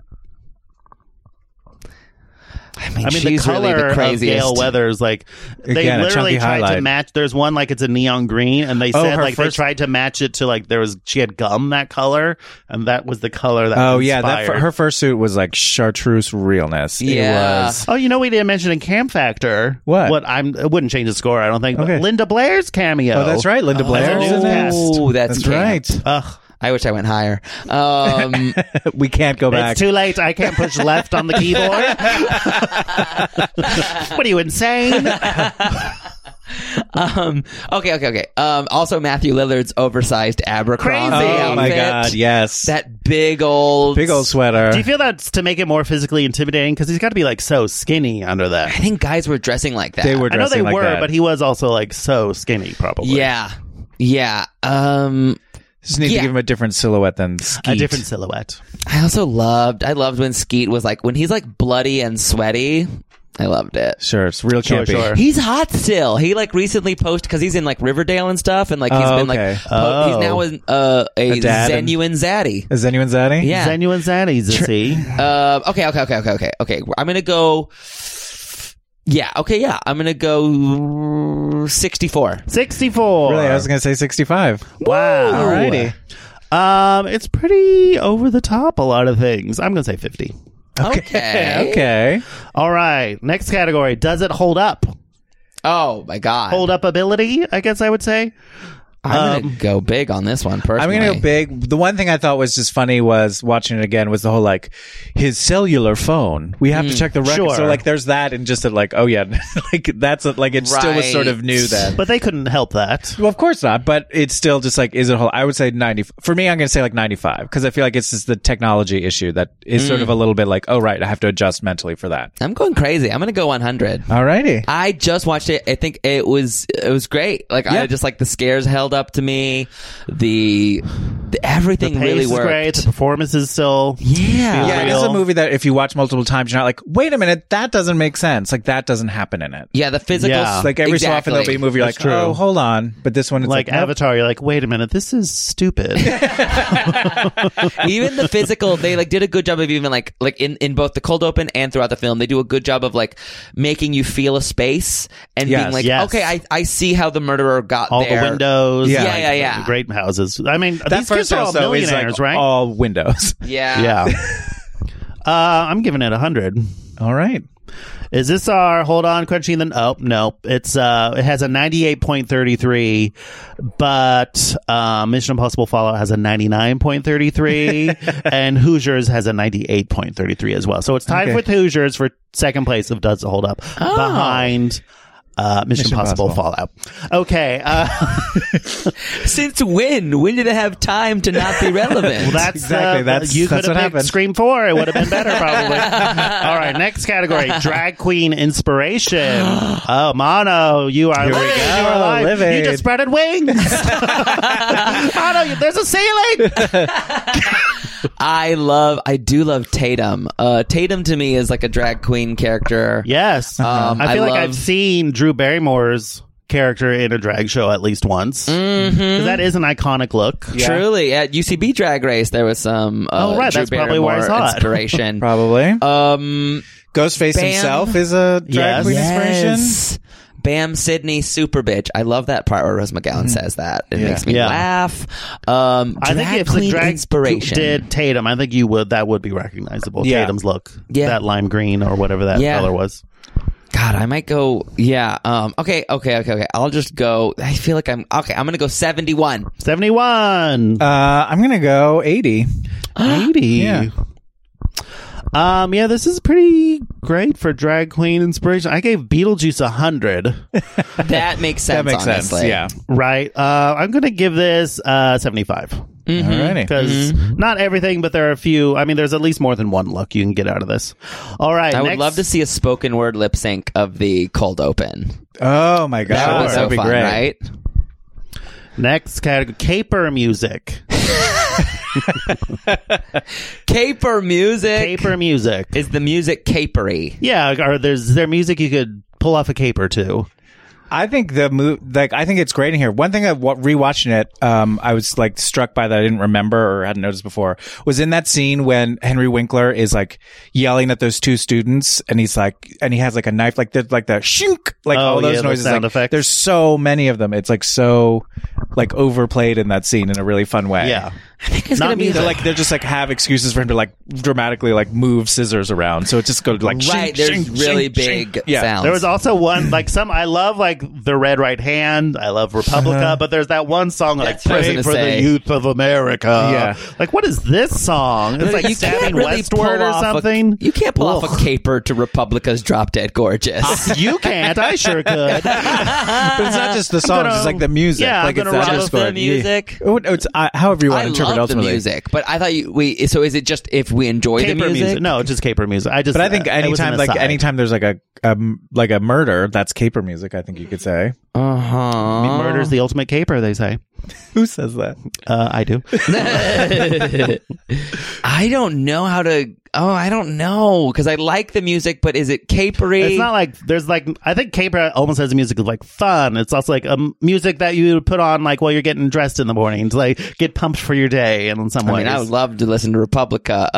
I mean, the she's color really the of craziest. Gail Weathers, like they Again, a literally chunky tried to highlight. match. There's one like it's a neon green, and they said her like they first- tried to match it to like she had gum that color, and that was the color that. Oh, was yeah. inspired. Her first suit was like chartreuse realness. Yeah. It was. Oh, you know we didn't mention in Cam Factor. What? It wouldn't change the score, I don't think. But Okay. Linda Blair's cameo. Oh, that's right. Linda Blair. That's a newscast. Oh, that's camp. right. Ugh, I wish I went higher. We can't go back. it's too late. I can't push left on the keyboard. What are you, insane? Okay. Also, Matthew Lillard's oversized Abercrombie Crazy. Oh my outfit. God! Yes, That big old sweater. Do you feel that's to make it more physically intimidating? Because he's got to be like so skinny under that. I think guys were dressing like that. They were I know they dressing like were, that. but he was also like so skinny, probably. Yeah. Just need to Yeah. give him a different silhouette than Skeet. A different silhouette. I loved when Skeet was like, when he's like bloody and sweaty. I loved it. Sure, it's real Sure, campy. sure. He's hot still. He like recently posted because he's in like Riverdale and stuff, and like he's Oh, been like okay. he's now a A dad and- genuine zaddy. Is anyone zaddy? Yeah. Genuine zaddies, is he? Okay. I'm gonna go. Yeah. Okay. Yeah. I'm gonna go 64. 64. Really, I was going to say 65. Wow. Alrighty. It's pretty over the top, a lot of things. I'm going to say 50. Okay. Okay. All right. Next category. Does it hold up? Oh my god. Hold up ability, I guess I would say. I'm gonna go big on this one personally. I'm going to go big. The one thing I thought was just funny was watching it again was the whole like his cellular phone. We have to check the record. Sure. So like there's that and just like, oh yeah, like that's like it still was sort of new then. But they couldn't help that. Well, of course not, but it's still just like, is it whole? I would say 90. For me, I'm going to say like 95 because I feel like it's just the technology issue that is sort of a little bit like, oh, right, I have to adjust mentally for that. I'm going crazy. I'm gonna go 100. Alrighty. I just watched it. I think it was great. Like I just like the scares held up to me. The everything The pace really is worked. great. The performance is still Yeah. Yeah, it is a movie that if you watch multiple times, you're not like, wait a minute, that doesn't make sense. Like that doesn't happen in it. Yeah, the physical. Yeah. Like every so often there'll be a movie you're like, That's true. oh, hold on. But this one is like like, nope. Avatar. You're like, wait a minute, this is stupid. Even the physical, they like did a good job of even like in both the cold open and throughout the film, they do a good job of like making you feel a space and Yes. being like, Yes. okay, I see how the murderer got All there. the windows. Yeah. Yeah, yeah. Great houses. I mean, That these kids first are all house, though, is millionaires, like right? all windows. Yeah. Yeah. I'm giving it 100. All right. Is this our hold on crunching the no, it's it has a 98.33, but Mission Impossible Fallout has a 99.33 and Hoosiers has a 98.33 as well. So it's tied Okay. with Hoosiers for second place of Does It Hold Up behind Mission Impossible Fallout. Okay. Since when? When did it have time to not be relevant? Well, that's exactly. you could what have picked happened. Scream 4. It would have been better, probably. All right, next category: drag queen inspiration. Oh, Mono, you are Here we living. go, You are alive. living. You just spreaded wings. Mono, there's a ceiling. I do love Tatum. Tatum to me is like a drag queen character. Yes, I feel like I've seen Drew Barrymore's character in a drag show at least once. Mm-hmm. That is an iconic look. Yeah. Truly, at UCB Drag Race there was some right, Drew that's probably where I Barrymore saw it. inspiration. Probably. Ghostface Bam. himself is a drag queen inspiration. Bam, Sydney, super bitch. I love that part where Rose McGowan says that. It makes me laugh. I think if the drag inspiration did Tatum, I think that would be recognizable. Yeah. Tatum's look. Yeah. That lime green or whatever that color was. God, I might go. Yeah. Okay. I'll just go. I feel like I'm going to go 71. 71. I'm gonna go 80. 80. Yeah. Yeah, this is pretty great for drag queen inspiration. I gave Beetlejuice 100. That makes sense. That makes honestly. sense. Yeah. Right. I'm going to give this 75. Mm-hmm. Alrighty. Because not everything, but there are a few. I mean, there's at least more than one look you can get out of this. All right. I would love to see a spoken word lip sync of the cold open. Oh my god, That would be so that'd be fun, great. right? Next category: caper music. Caper music. Caper music. Is the music capery? Yeah, or is there music you could pull off a caper to? I think I think it's great in here. One thing rewatching it, I was like struck by that I didn't remember or hadn't noticed before was in that scene when Henry Winkler is like yelling at those two students and he has like a knife, like the shink, like all those noises, sound like, effects. there's so many of them. It's like so like overplayed in that scene in a really fun way. Yeah. I think it's Not going to be music. They're just like have excuses for him to like dramatically like move scissors around. So it just goes like right. shink, There's shink, really shink, big shink. Yeah. sounds. There was also one, I love like The Red Right Hand. I love Republica, but there's that one song like That's what I was Pray gonna for say. the Youth of America. Yeah. Like, what is this song? It's like You can't stabbing really westward pull or off something. you can't pull off a caper to Republica's Drop Dead Gorgeous. You can't. I sure could. But it's not just the songs; it's like the music. Yeah, like I'm it's gonna the rock underscore. the music. Oh, no, it's however you want I to interpret it love the ultimately. music, but I thought so is it just if we enjoy Caper the music? No, just caper music. But I think it was an aside. anytime there's like a murder, that's caper music. I think you could say. I mean, murder's the ultimate caper, they say. Who says that? I do. I don't know how to. Oh, I don't know because I like the music, but is it capery? It's not like there's like I think caper almost has a music of like fun. It's also like a music that you put on like while you're getting dressed in the morning to like get pumped for your day. And in some ways, I would love to listen to Republica.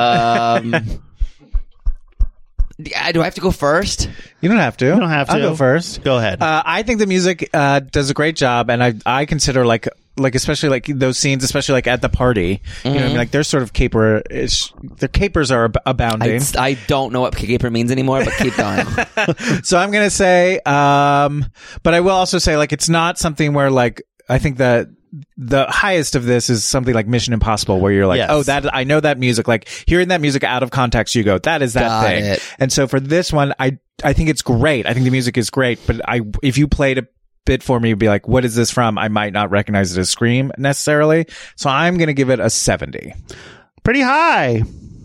Do I have to go first? You don't have to. You don't have to. I'll go first. Go ahead. I think the music does a great job, and I consider like especially like those scenes, especially like at the party. You know what I mean? Like there's sort of caper-ish. The capers are abounding. I don't know what caper means anymore, but keep going. So I'm gonna say, but I will also say like it's not something where like I think that the highest of this is something like Mission Impossible, where you're like, Yes. oh, that I know that music. Like hearing that music out of context, you go, that is that Got thing. it. And so for this one, I think it's great. I think the music is great, but if you played a bit for me, you'd be like, what is this from? I might not recognize it as Scream necessarily. So I'm gonna give it a 70. Pretty high.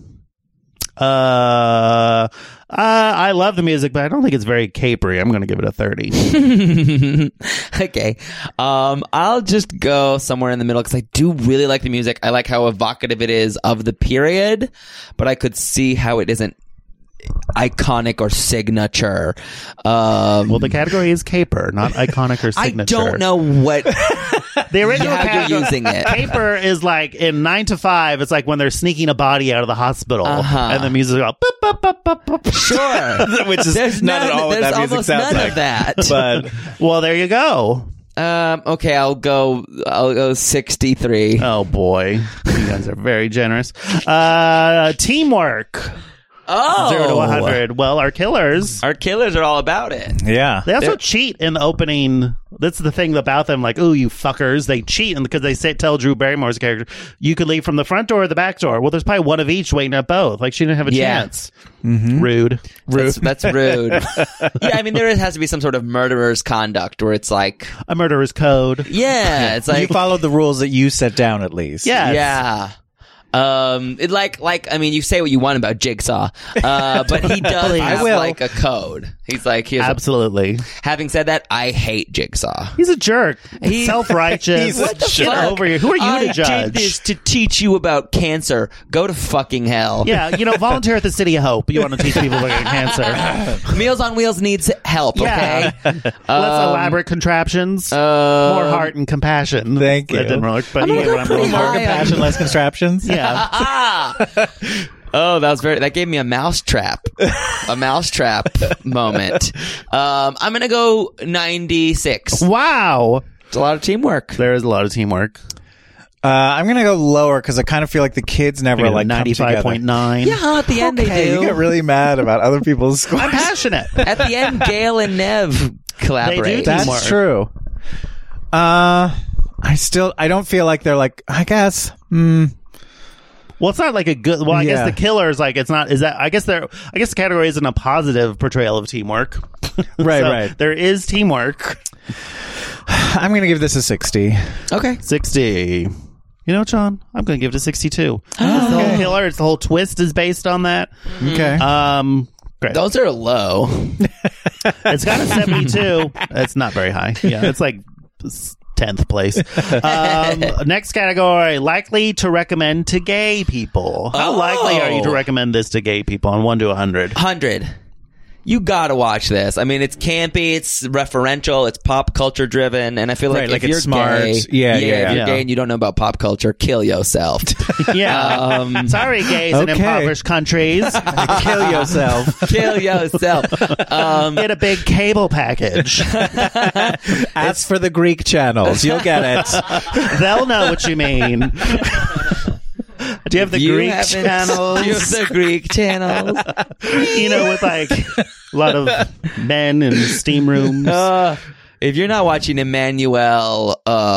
I love the music, but I don't think it's very capery. I'm going to give it a 30. Okay. I'll just go somewhere in the middle because I do really like the music. I like how evocative it is of the period, but I could see how it isn't iconic or signature. Well, the category is caper, not iconic or signature. I don't know what the original how category. you're using it. Caper is like in 9 to 5. It's like when they're sneaking a body out of the hospital, and the music goes. Boop, boop, boop, boop, boop. Sure, Which is there's not at all what there's that music almost sounds none like. of that. But Well, there you go. Okay, I'll go 63. Oh boy, you guys are very generous. Teamwork. Oh. 0 to 100. Well, our killers are all about it. Yeah. They also cheat in the opening. That's the thing about them. Like, oh, you fuckers. They cheat because they tell Drew Barrymore's character, you could leave from the front door or the back door. Well, there's probably one of each waiting at both. Like, she didn't have a chance. Mm-hmm. Rude. That's rude. Yeah, I mean, there has to be some sort of murderer's conduct where it's like a murderer's code. Yeah, it's like you followed the rules that you set down at least. Yes. Yeah. It I mean, you say what you want about Jigsaw, but he does have like a code. He's like, absolutely. Having said that, I hate Jigsaw. He's a jerk. He's self-righteous. What the Get fuck? over here. Who are you to judge? I did this to teach you about cancer. Go to fucking hell. Yeah, volunteer at the City of Hope. You want to teach people about cancer. Meals on Wheels needs help, okay? Less elaborate contraptions. More heart and compassion. Thank you. That didn't work, but you get what I'm pretty going for. high More compassion, less contraptions. Yeah. Oh, that gave me a mousetrap moment. I'm gonna go 96. Wow. It's a lot of teamwork. There is a lot of teamwork. I'm going to go lower because I kind of feel like the kids never like 95.9. Yeah, at the end they do. You get really mad about other people's scores. I'm passionate. At the end, Gail and Nev collaborate. They do That's teamwork. true. I don't feel like they're like, I guess. Well, it's not like a good. Well, I guess Yeah. the killers, like, it's not. Is that? I guess the category isn't a positive portrayal of teamwork. Right, So right. There is teamwork. I'm going to give this a 60. Okay. 60. You know, John, I'm going to give it a 62. It's the whole killer. It's the whole twist is based on that. Okay. Great. Those are low. It's got a 72. It's not very high. Yeah, it's like 10th place. Next category, likely to recommend to gay people. How likely are you to recommend this to gay people on 1 to 100? 100. You gotta watch this. I mean, it's campy, it's referential, it's pop culture driven, and I feel like Right, if like it's you're smart. gay, Yeah. if you're Yeah. gay and you don't know about pop culture, kill yourself. Yeah. Sorry, gays in Okay. impoverished countries. Kill yourself. Kill yourself. Get a big cable package. Ask for the Greek channels. You'll get it. They'll know what you mean. Do you have the Greek haven't- channels? You have the Greek channels. With like a lot of men in steam rooms. If you're not watching Emmanuel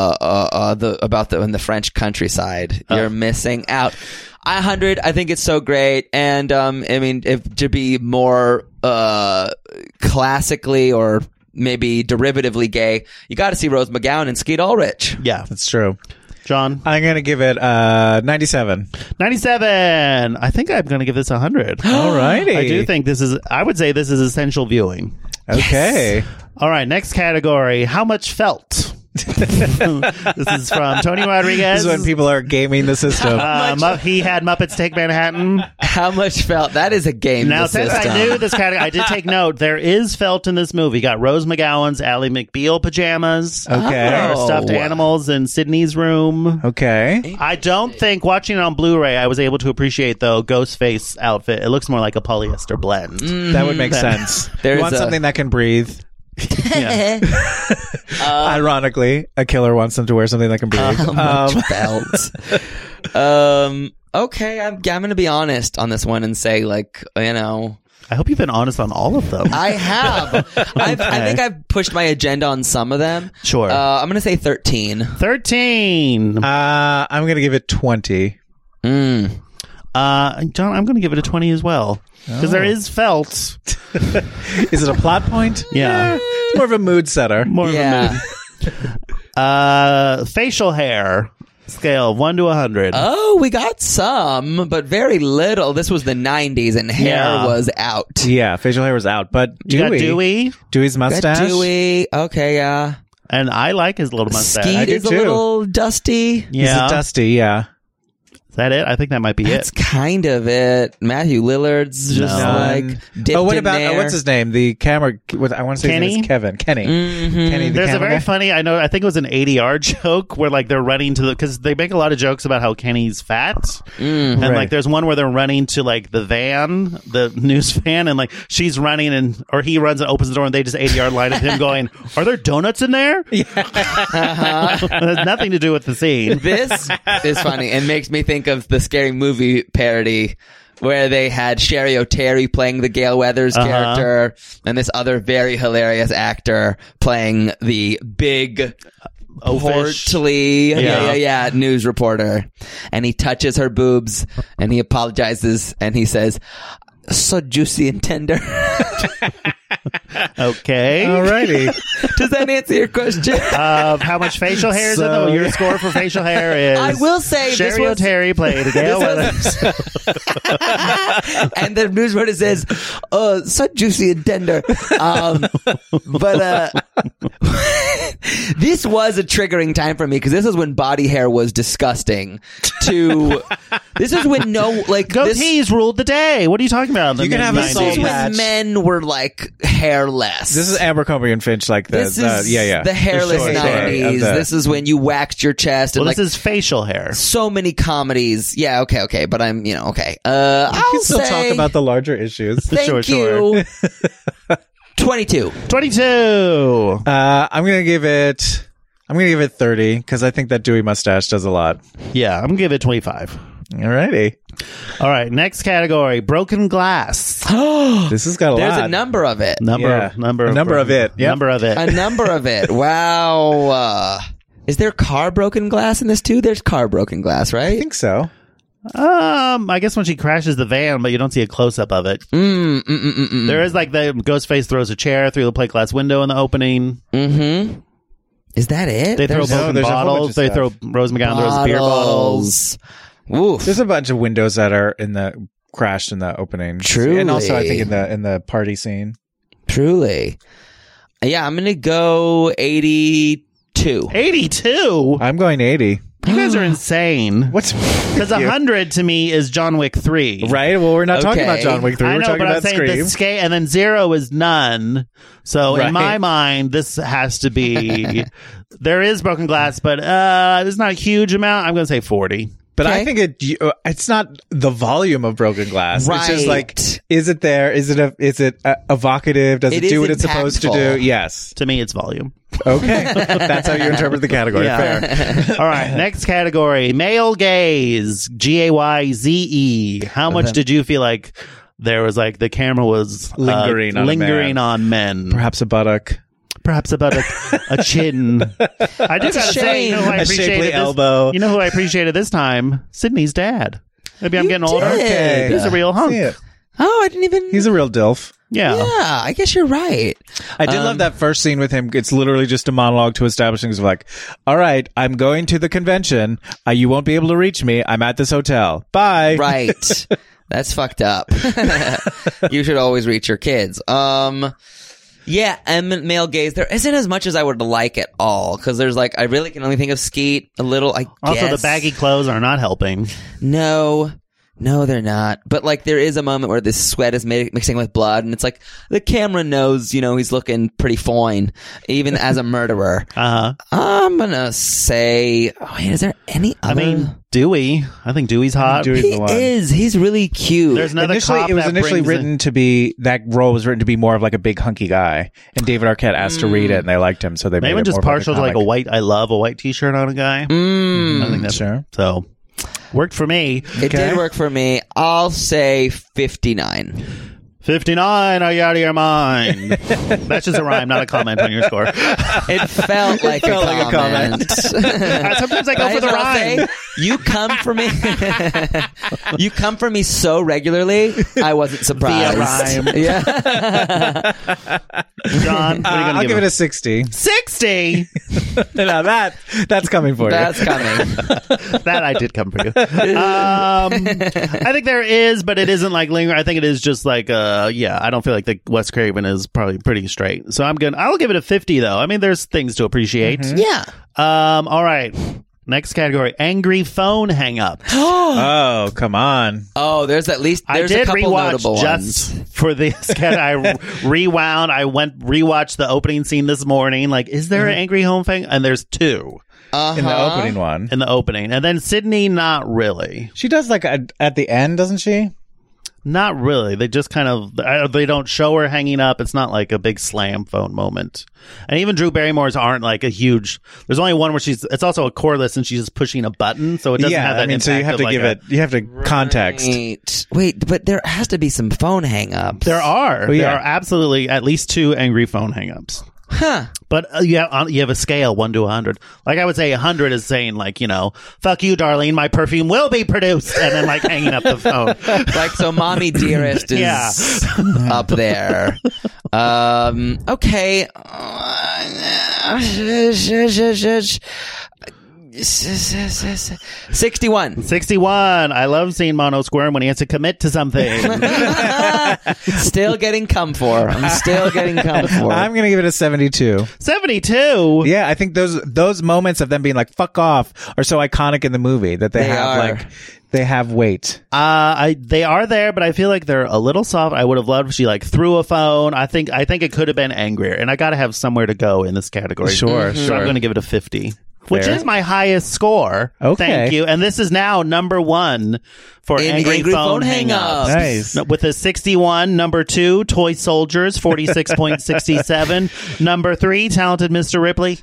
in the French countryside, you're missing out. 100, I think it's so great, and I mean, if to be more classically or maybe derivatively gay, you got to see Rose McGowan and Skeet Ulrich. Yeah, That's true. John. I'm going to give it 97. 97. I think I'm going to give this 100. All righty. I do think I would say this is essential viewing. Okay. All right, next category. How much felt? This is from Tony Rodriguez. This is when people are gaming the system. He had Muppets Take Manhattan. How much felt? That is a game. Now, the since system. I knew this category, I did take note. There is felt in this movie. Got Rose McGowan's Ally McBeal pajamas. Okay. There are stuffed animals in Sydney's room. Okay. I don't think, watching it on Blu-ray, I was able to appreciate the Ghostface outfit. It looks more like a polyester blend. That would make sense. There's You want something that can breathe. Yeah. Ironically, a killer wants them to wear something that can breathe. Belt. Okay, I'm going to be honest on this one and say, I hope you've been honest on all of them. I have. I think I've pushed my agenda on some of them. Sure. I'm going to say 13. 13. I'm going to give it 20. John, I'm going to give it a 20 as well. Because there is felt. Is it a plot point? Yeah. It's more of a mood setter. More Yeah. of a mood. Facial hair. Scale 1 to 100. Oh, we got some, but very little. This was the 90s and hair Yeah. was out. Yeah, facial hair was out. But You got Dewey. Dewey. Dewey's Got mustache. Dewey. Okay, yeah. And I like his little mustache. Skeet do is a too. little dusty. He's Yeah. a dusty, yeah. Is that it? I think that might be That's it. kind of it. Matthew Lillard's just dipped Oh, what in about there. what's his name? The camera. I want to say his name Kenny? is Kevin. Kenny. Kenny. The There's a camera very guy? funny, I think it was an ADR joke where they're running to because they make a lot of jokes about how Kenny's fat. And Right. there's one where they're running to the van, the news van, and she's running or he runs and opens the door and they just ADR line of him going, "Are there donuts in there?" Yeah. It has nothing to do with the scene. This is funny and makes me think of the Scary Movie parody where they had Sherry O'Terry playing the Gale Weathers character, and this other very hilarious actor playing the big portly news reporter. And he touches her boobs and he apologizes and he says, "So juicy and tender." Okay. Alrighty. Does that answer your question? How much facial hair is in though? Your score for facial hair is. I will say Sherry O'Terry played Gale Weathers. And the news reporter says, "So juicy and tender." But this was a triggering time for me because this is when body hair was disgusting. This is when goatees ruled the day. What are you talking about? You can have a This soul is when patch. men were like hairless. This is Abercrombie and Finch, like the This is the hairless The short story of 90s. the- This is when you waxed your chest. Well, And this is facial hair. so many comedies. Yeah, okay. But I'm, okay. We I'll can still say, talk about the larger issues. thank you. 22. 22. I'm gonna give it 30 because I think that Dewey mustache does a lot. Yeah, I'm going to give it 25. Alrighty. All right, next category, broken glass. This has got a There's lot. a number of it. Number of it. A number of it. Wow. Is there car broken glass in this too? There's car broken glass, right? I think so. I guess when she crashes the van, but you don't see a close up of it. There is like the Ghostface throws a chair through the plate glass window in the opening. Mm-hmm. Is that it? They throw broken bottles. They throw Rose McGowan throws beer bottles. Oof. There's a bunch of windows that are crashed in the opening. Truly. And also I think in the party scene. Truly. Yeah, I'm gonna go 82. 82? I'm going 80. You guys are insane. What's because 100 to me is John Wick 3, right? Well, we're not talking about John Wick 3. I know, we're talking but about I'm saying Scream. the scale, and then 0 is none. So in my mind, this has to be. There is broken glass, but there's not a huge amount. I'm going to say 40. But I think it's not the volume of broken glass. Right. It's just like, is it there? Is it evocative? Does it do what it's supposed to do? Yes. To me, it's volume. Okay. That's how you interpret the category. Fair. All right. Next category, male gaze. GAYZE. How much did you feel like there was like the camera was lingering on men? Perhaps a buttock. Perhaps about a chin. I do gotta say, you know who I a appreciated shapely this? elbow. You know who I appreciated this time? Sydney's dad. Maybe I'm getting older. did. He's a real hunk. See it. Oh, I didn't even. He's a real dilf. Yeah. Yeah, I guess you're right. I did love that first scene with him. It's literally just a monologue to establish things of like, all right, I'm going to the convention. You won't be able to reach me. I'm at this hotel. Bye. Right. That's fucked up. You should always reach your kids. Yeah, and male gaze. There isn't as much as I would like at all because there's like I really can only think of Skeet a little. I Also, guess. the baggy clothes are not helping. No, they're not. But like, there is a moment where this sweat is mixing with blood, and it's like the camera knows, he's looking pretty fine, even as a murderer. I'm gonna say, is there any other? I mean, Dewey. I think Dewey's hot. Dewey's He the one. is. He's really cute. There's another Initially, cop it was that initially brings written to be that role was written to be more of like a big hunky guy, and David Arquette asked to read it, and they liked him, so they made Maybe it just more partial to like a comic. white. I love a white T-shirt on a guy. I think that's Sure. So worked for me. It did work for me. I'll say 59. 59. Are you out of your mind? That's just a rhyme, not a comment on your score. It felt like a comment. Sometimes I go for the I'll say, rhyme. you come for me. You come for me so regularly. I wasn't surprised. rhyme. Yeah. John, what are you I'll going to give it a 60. 60. Now that's coming for you. That's coming. That I did come for you. I think there is, but it isn't like lingering. I think it is just like, I don't feel like the Wes Craven is probably pretty straight. So I'll give it a 50 though. I mean, there's things to appreciate. Yeah. All right. Next category, angry phone hang up. Oh, come on. Oh, there's I a did couple rewatch notable just ones. for this. I rewound. I rewatched the opening scene this morning. Like, is there an angry home thing? And there's 2 In the opening one. in the opening, and then Sydney, not really. She does like at the end, doesn't she? Not really. They just kind of, they don't show her hanging up. It's not like a big slam phone moment. And even Drew Barrymore's aren't like a huge, there's only one where it's also a cordless and she's just pushing a button. So it doesn't have that impact. So you have to give it, you have to context. Wait, but there has to be some phone hang-ups. There are. There are absolutely at least 2 angry phone hang-ups. Huh. But you have a scale 1 to 100. Like I would say 100 is saying like, fuck you, Darlene, my perfume will be produced, and then like hanging up the phone. Like, so Mommy Dearest is up there. Okay. 61. I love seeing Mono squirm when he has to commit to something. Still getting come for. I'm still getting come for. I'm going to give it a 72. 72? Yeah, I think those moments of them being like, fuck off, are so iconic in the movie that they have weight. They are there, but I feel like they're a little soft. I would have loved if she like threw a phone. I think it could have been angrier, and I got to have somewhere to go in this category. Sure. So I'm going to give it a 50. Which is my highest score. Okay. Thank you. And this is now number 1 for angry phone hang-ups. Nice. With a 61. Number 2, Toy Soldiers, 46.67. Number 3, Talented Mr. Ripley,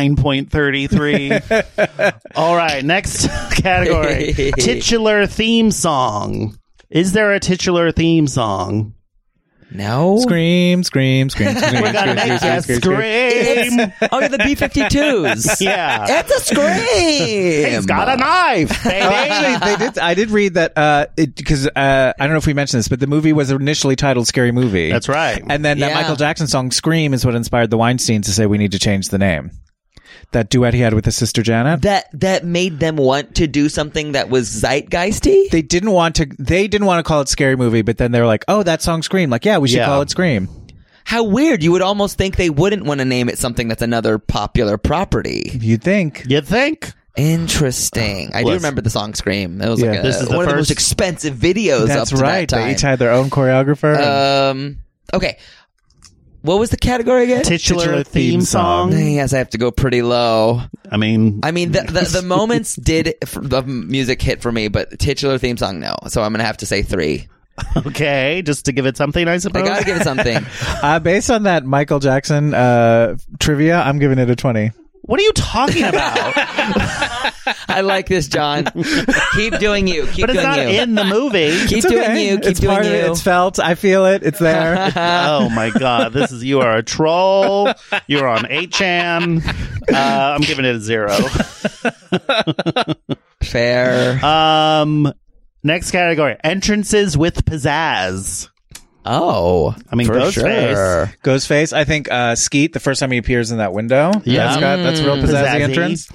9.33. All right. Next category. Titular theme song. Is there a titular theme song? No. Scream. We gotta make that scream. Oh, yeah, the B-52s. Yeah. It's a scream. He's got a knife, baby. Actually, I did read that, because, I don't know if we mentioned this, but the movie was initially titled Scary Movie. That's right. And then that Michael Jackson song Scream is what inspired the Weinstein to say we need to change the name. That duet he had with his sister Janet. That made them want to do something that was zeitgeisty? They didn't want to call it Scary Movie, but then they were like, oh, that song Scream. Like, yeah, we should call it Scream. How weird. You would almost think they wouldn't want to name it something that's another popular property. You'd think. Interesting. I do remember the song Scream. It was like this is one of the most expensive videos That's up to right. that time. They each had their own choreographer. Okay. What was the category again? Titular theme song. Yes, I have to go pretty low. I mean, the moments the music hit for me, but titular theme song, no. So I'm going to have to say 3. Okay, just to give it something, I suppose. I got to give it something. Based on that Michael Jackson trivia, I'm giving it a 20. What are you talking about? I like this, John. Keep doing you. Keep but it's doing not you. in the movie. Keep doing you. Keep it's doing part you. Of it. It's felt. I feel it. It's there. Oh my God! You are a troll. You're on 8chan. I'm giving it a 0. Fair. Next category: entrances with pizzazz. Oh, I mean, Ghostface. Ghostface. I think Skeet, the first time he appears in that window. Yeah. That's a real pizzazzy entrance.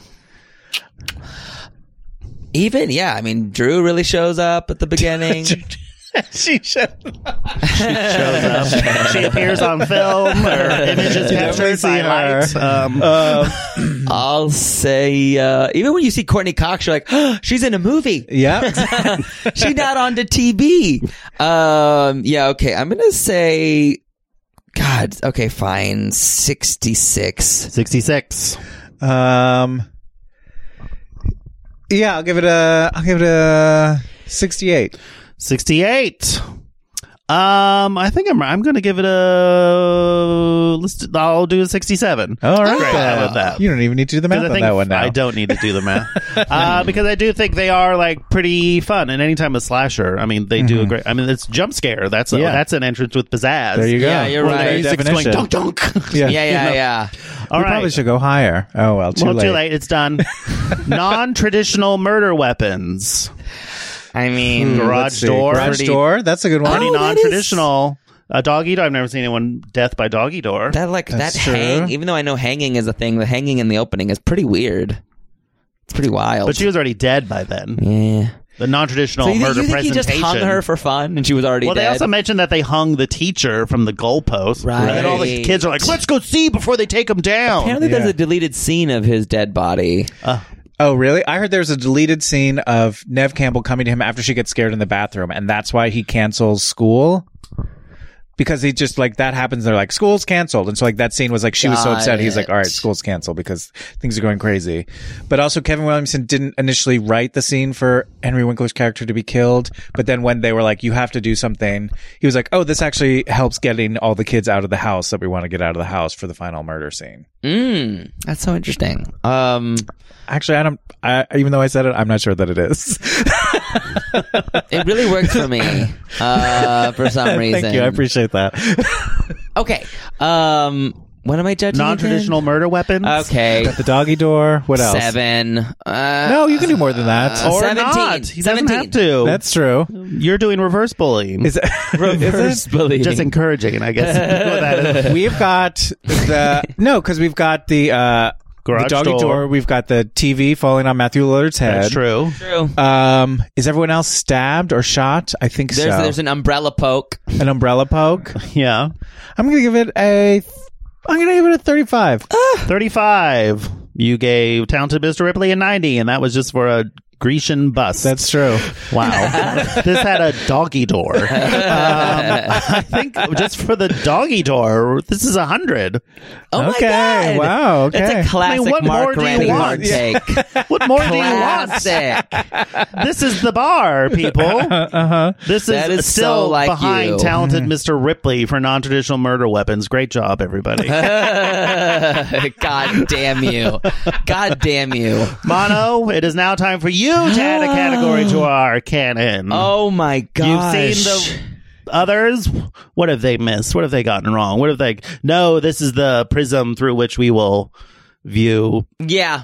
Even, I mean, Drew really shows up at the beginning. She shows up. She appears on film or images captured by light. I'll say, even when you see Courtney Cox, you're like, oh, she's in a movie. Yeah. She's not on the TV. Okay. I'm going to say, God, okay, fine. 66. 66. Yeah, I'll give it a 68. 68. I think I'm going to give it I'll do a 67. All right. Great. How about that? You don't even need to do the math on that one now. I don't need to do the math. Because I do think they are like pretty fun. And anytime a slasher, I mean, they do a great, I mean, it's jump scare. That's an entrance with pizzazz. There you go. Yeah, you're right. Music's going dunk dunk. Yeah. All right. Probably should go higher. Oh, well, too late. It's done. Non-traditional murder weapons. I mean, garage door. Garage door. That's a good one. Pretty non-traditional. A doggy door. I've never seen anyone death by doggy door. Even though I know hanging is a thing, the hanging in the opening is pretty weird. It's pretty wild. But she was already dead by then. Yeah. The non-traditional murder presentation. He just hung her for fun and she was already dead? Well, they also mentioned that they hung the teacher from the goalpost. Right. And all the kids are like, let's go see before they take him down. Apparently there's a deleted scene of his dead body. Oh, really? I heard there's a deleted scene of Neve Campbell coming to him after she gets scared in the bathroom, and that's why he cancels school. because he just like that happens. They're like, school's canceled. And so like that scene was like, she was so upset. He's like, all right, school's canceled because things are going crazy. But also Kevin Williamson didn't initially write the scene for Henry Winkler's character to be killed. But then when they were like, you have to do something, he was like, oh, this actually helps getting all the kids out of the house that we want to get out of the house for the final murder scene. That's so interesting. Actually, even though I said it, I'm not sure that it is. It really worked for me for some reason. Thank you. I appreciate that. Okay. What am I judging? Non-traditional murder weapons. Okay. Got the doggy door. What else? 7. No, you can do more than that. Or 17. not. He doesn't have to. That's true. You're doing reverse bullying. Is it, Reverse bullying. Just encouraging, I guess. What that is. We've got because we've got the doggy door. We've got the TV falling on Matthew Lillard's head. That's true. Is everyone else stabbed or shot? I think so. There's an umbrella poke. An umbrella poke. Yeah. I'm gonna give it a 35. 35. You gave Talented Mr. Ripley a 90, and that was just for a Grecian bust. That's true. Wow. This had a doggy door. I think just for the doggy door, this is 100. Oh my Okay, god! wow, okay. That's a classic what Mark more do you Rennie want? hard take. What more do you want? Classic. This is the bar, people. This That is still so like behind you. Talented Mr. Ripley for non-traditional murder weapons. Great job, everybody. God damn you! God damn you! Mono, it is now time for you to add a category to our canon. Oh my gosh! You've seen the others. What have they missed? What have they gotten wrong? What have they? No, this is the prism through which we will view. Yeah.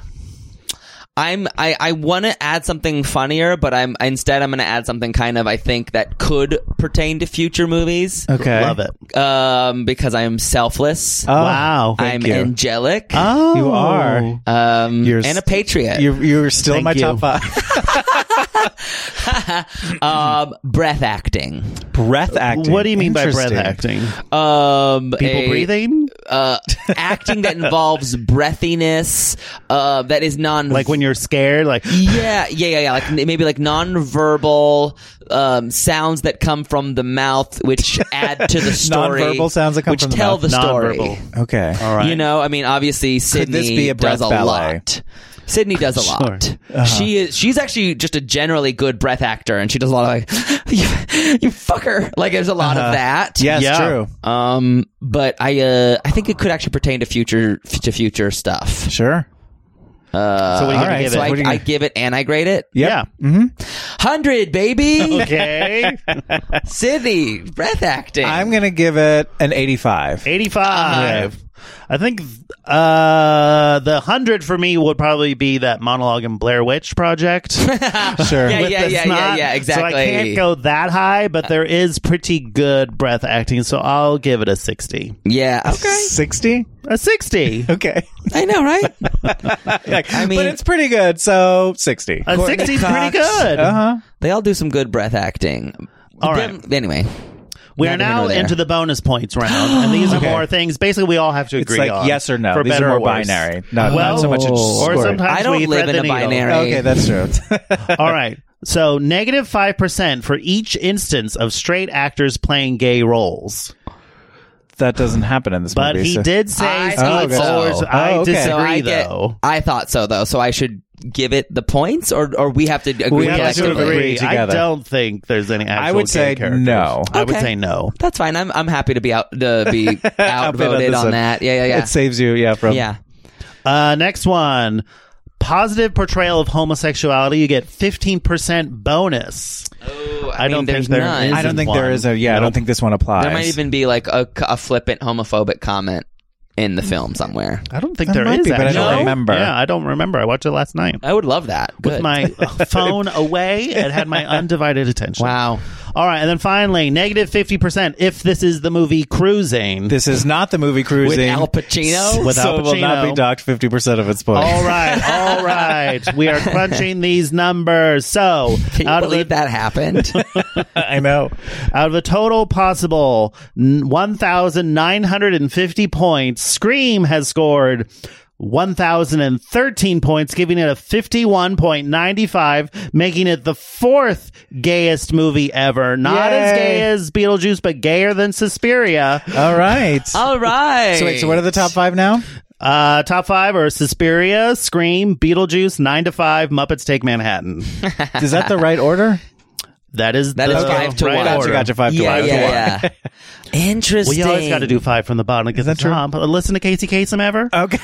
I want to add something funnier, but I'm going to add something kind of, I think, that could pertain to future movies. Okay. Love it. Because I'm selfless. Oh, Wow. I'm you. angelic. Oh, You are. And a patriot. You're still in my Thank top you. 5. Breath acting. Breath acting. What do you mean by breath Interesting. acting? People breathing? Acting that involves breathiness, that is Like when you're scared? Like yeah. Like maybe like non-verbal sounds that come from the mouth, which add to the story. Non-verbal sounds that come which from the tell mouth. the story. Non-verbal. Okay. All right. You know, I mean, obviously Sydney this be a breath does a ballet? lot. Sydney does a lot. Uh-huh. She's actually just a generally good breath actor, and she does a lot of like, you fucker. Like there's a lot of that. Yes, Yeah. true. But I think it could actually pertain to future stuff. Sure. so what are you all going right, to give So it? I give it and I grade it. Yep. Yeah. 100, baby. Okay. Sydney, breath acting. I'm going to give it an 85. 85. I think the 100 for me would probably be that monologue in Blair Witch Project. Sure. Yeah, exactly. So I can't go that high, but there is pretty good breath acting, so I'll give it a 60. Yeah. Okay. 60? A 60. Okay. I know, right? I mean, but it's pretty good, so 60. A 60 is pretty good. Uh-huh. They all do some good breath acting. All right. Anyway. We are Neither here now nor there. into the bonus points round, and these are Okay. more things. Basically, we all have to It's agree like on. yes or no. For These better are or more worse. binary. Not Well, so much a or score. sometimes I don't we live thread in the a needle. binary. Okay, that's true. All right. So negative 5% for each instance of straight actors playing gay roles. That doesn't happen in this But movie. he so- did say I Scott thought Ford. so. I okay. disagree, So I get, though. I thought so, though. So I should give it the points, or we have to agree We have to collectively? agree. I together. don't think there's any actual I would gay say characters. no. I would Okay. say no. That's fine. I'm happy to be Outvoted outvoted this on one. that. Yeah. It saves you, from... Yeah. Next one. Positive portrayal of homosexuality. You get 15% bonus. Oh, I don't think there's there none. is. I don't think there one. is a... Yeah, I Nope. don't think this one applies. There might even be like a flippant homophobic comment in the film somewhere. I don't think There there might is. be, but I don't actually. remember. Yeah, I don't remember. I watched it last night. I would love that. With Good. my phone away and had my undivided attention. Wow. All right, and then finally, negative 50% if this is the movie Cruising. This is not the movie Cruising. With Al Pacino? With so Al it will not Pacino. be docked 50% of its points. All right. We are crunching these numbers. So, Can you out of believe that happened? I know. Out of a total possible 1,950 points, Scream has scored 1,013 points, giving it a 51.95, making it the fourth gayest movie ever. Not as gay as Beetlejuice, but gayer than Suspiria. All right. All right. So what are the top 5 now? Top 5 are Suspiria, Scream, Beetlejuice, 9 to 5, Muppets Take Manhattan. Is that the right order? That is 5 to 1. Gotcha, 5 to 1. Yeah. Interesting. Well, you always got to do 5 from the bottom to get the top. Listen to Casey Kasem ever? Okay.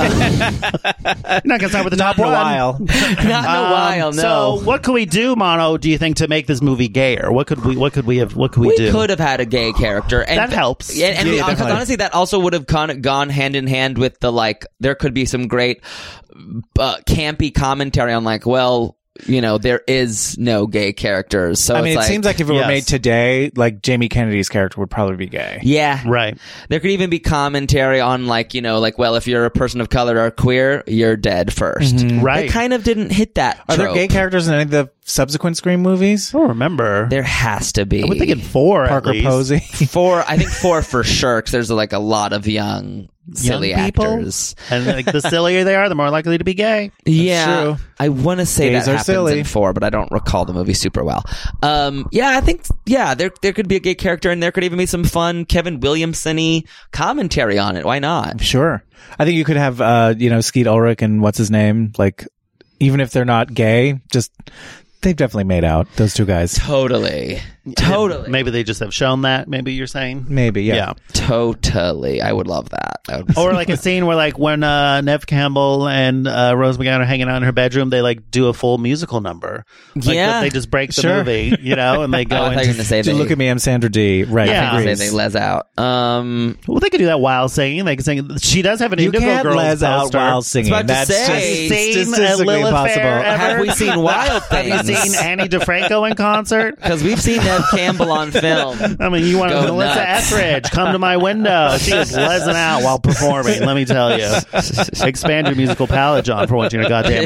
You're not going to start with the top Not in a one. while. Not in a while, no. So, what could we do, Mono? Do you think to make this movie gayer? What could we do? We could have had a gay character, and that helps. And because honestly, that also would have gone hand in hand with the there could be some great campy commentary on there is no gay characters. So I mean, it seems like if it were made today, Jamie Kennedy's character would probably be gay. Yeah. Right. There could even be commentary on if you're a person of color or queer, you're dead first. Mm-hmm. Right. It kind of didn't hit that Are trope. there gay characters in any of the subsequent Scream movies? I don't remember. There has to be. I would think in 4 Parker at least. Posey. 4, I think 4 for sure, because there's a lot of young silly people? actors. And the sillier they are, the more likely to be gay. Yeah, true. I want to say Gays that are happens silly. in 4, but I don't recall the movie super well. I think there could be a gay character, and there could even be some fun Kevin Williamson-y commentary on it. Why not? Sure. I think you could have, Skeet Ulrich and what's his name? Even if they're not gay, they've definitely made out, those two guys. Totally. Maybe they just have shown that, maybe you're saying? Maybe, yeah. Totally. I would love that. Or a scene where when Neve Campbell and Rose McGowan are hanging out in her bedroom, they do a full musical number. They just break the movie, and they go into Look at me, I'm Sandra Dee. Right. Yeah. They les out. Well, they could do that while singing. They could sing. She does have an You Indigo can't Girls les out poster. while singing. I was about to That's say. just Seen statistically Lilith impossible. Fair ever? Have we seen Wild Have you Things? seen Annie DeFranco in concert? Because we've seen Neve Campbell on film. I mean, you want Go Melissa nuts. Etheridge, come to my window. She is lesing out while performing, let me tell you. Expand your musical palette, John, for once in your goddamn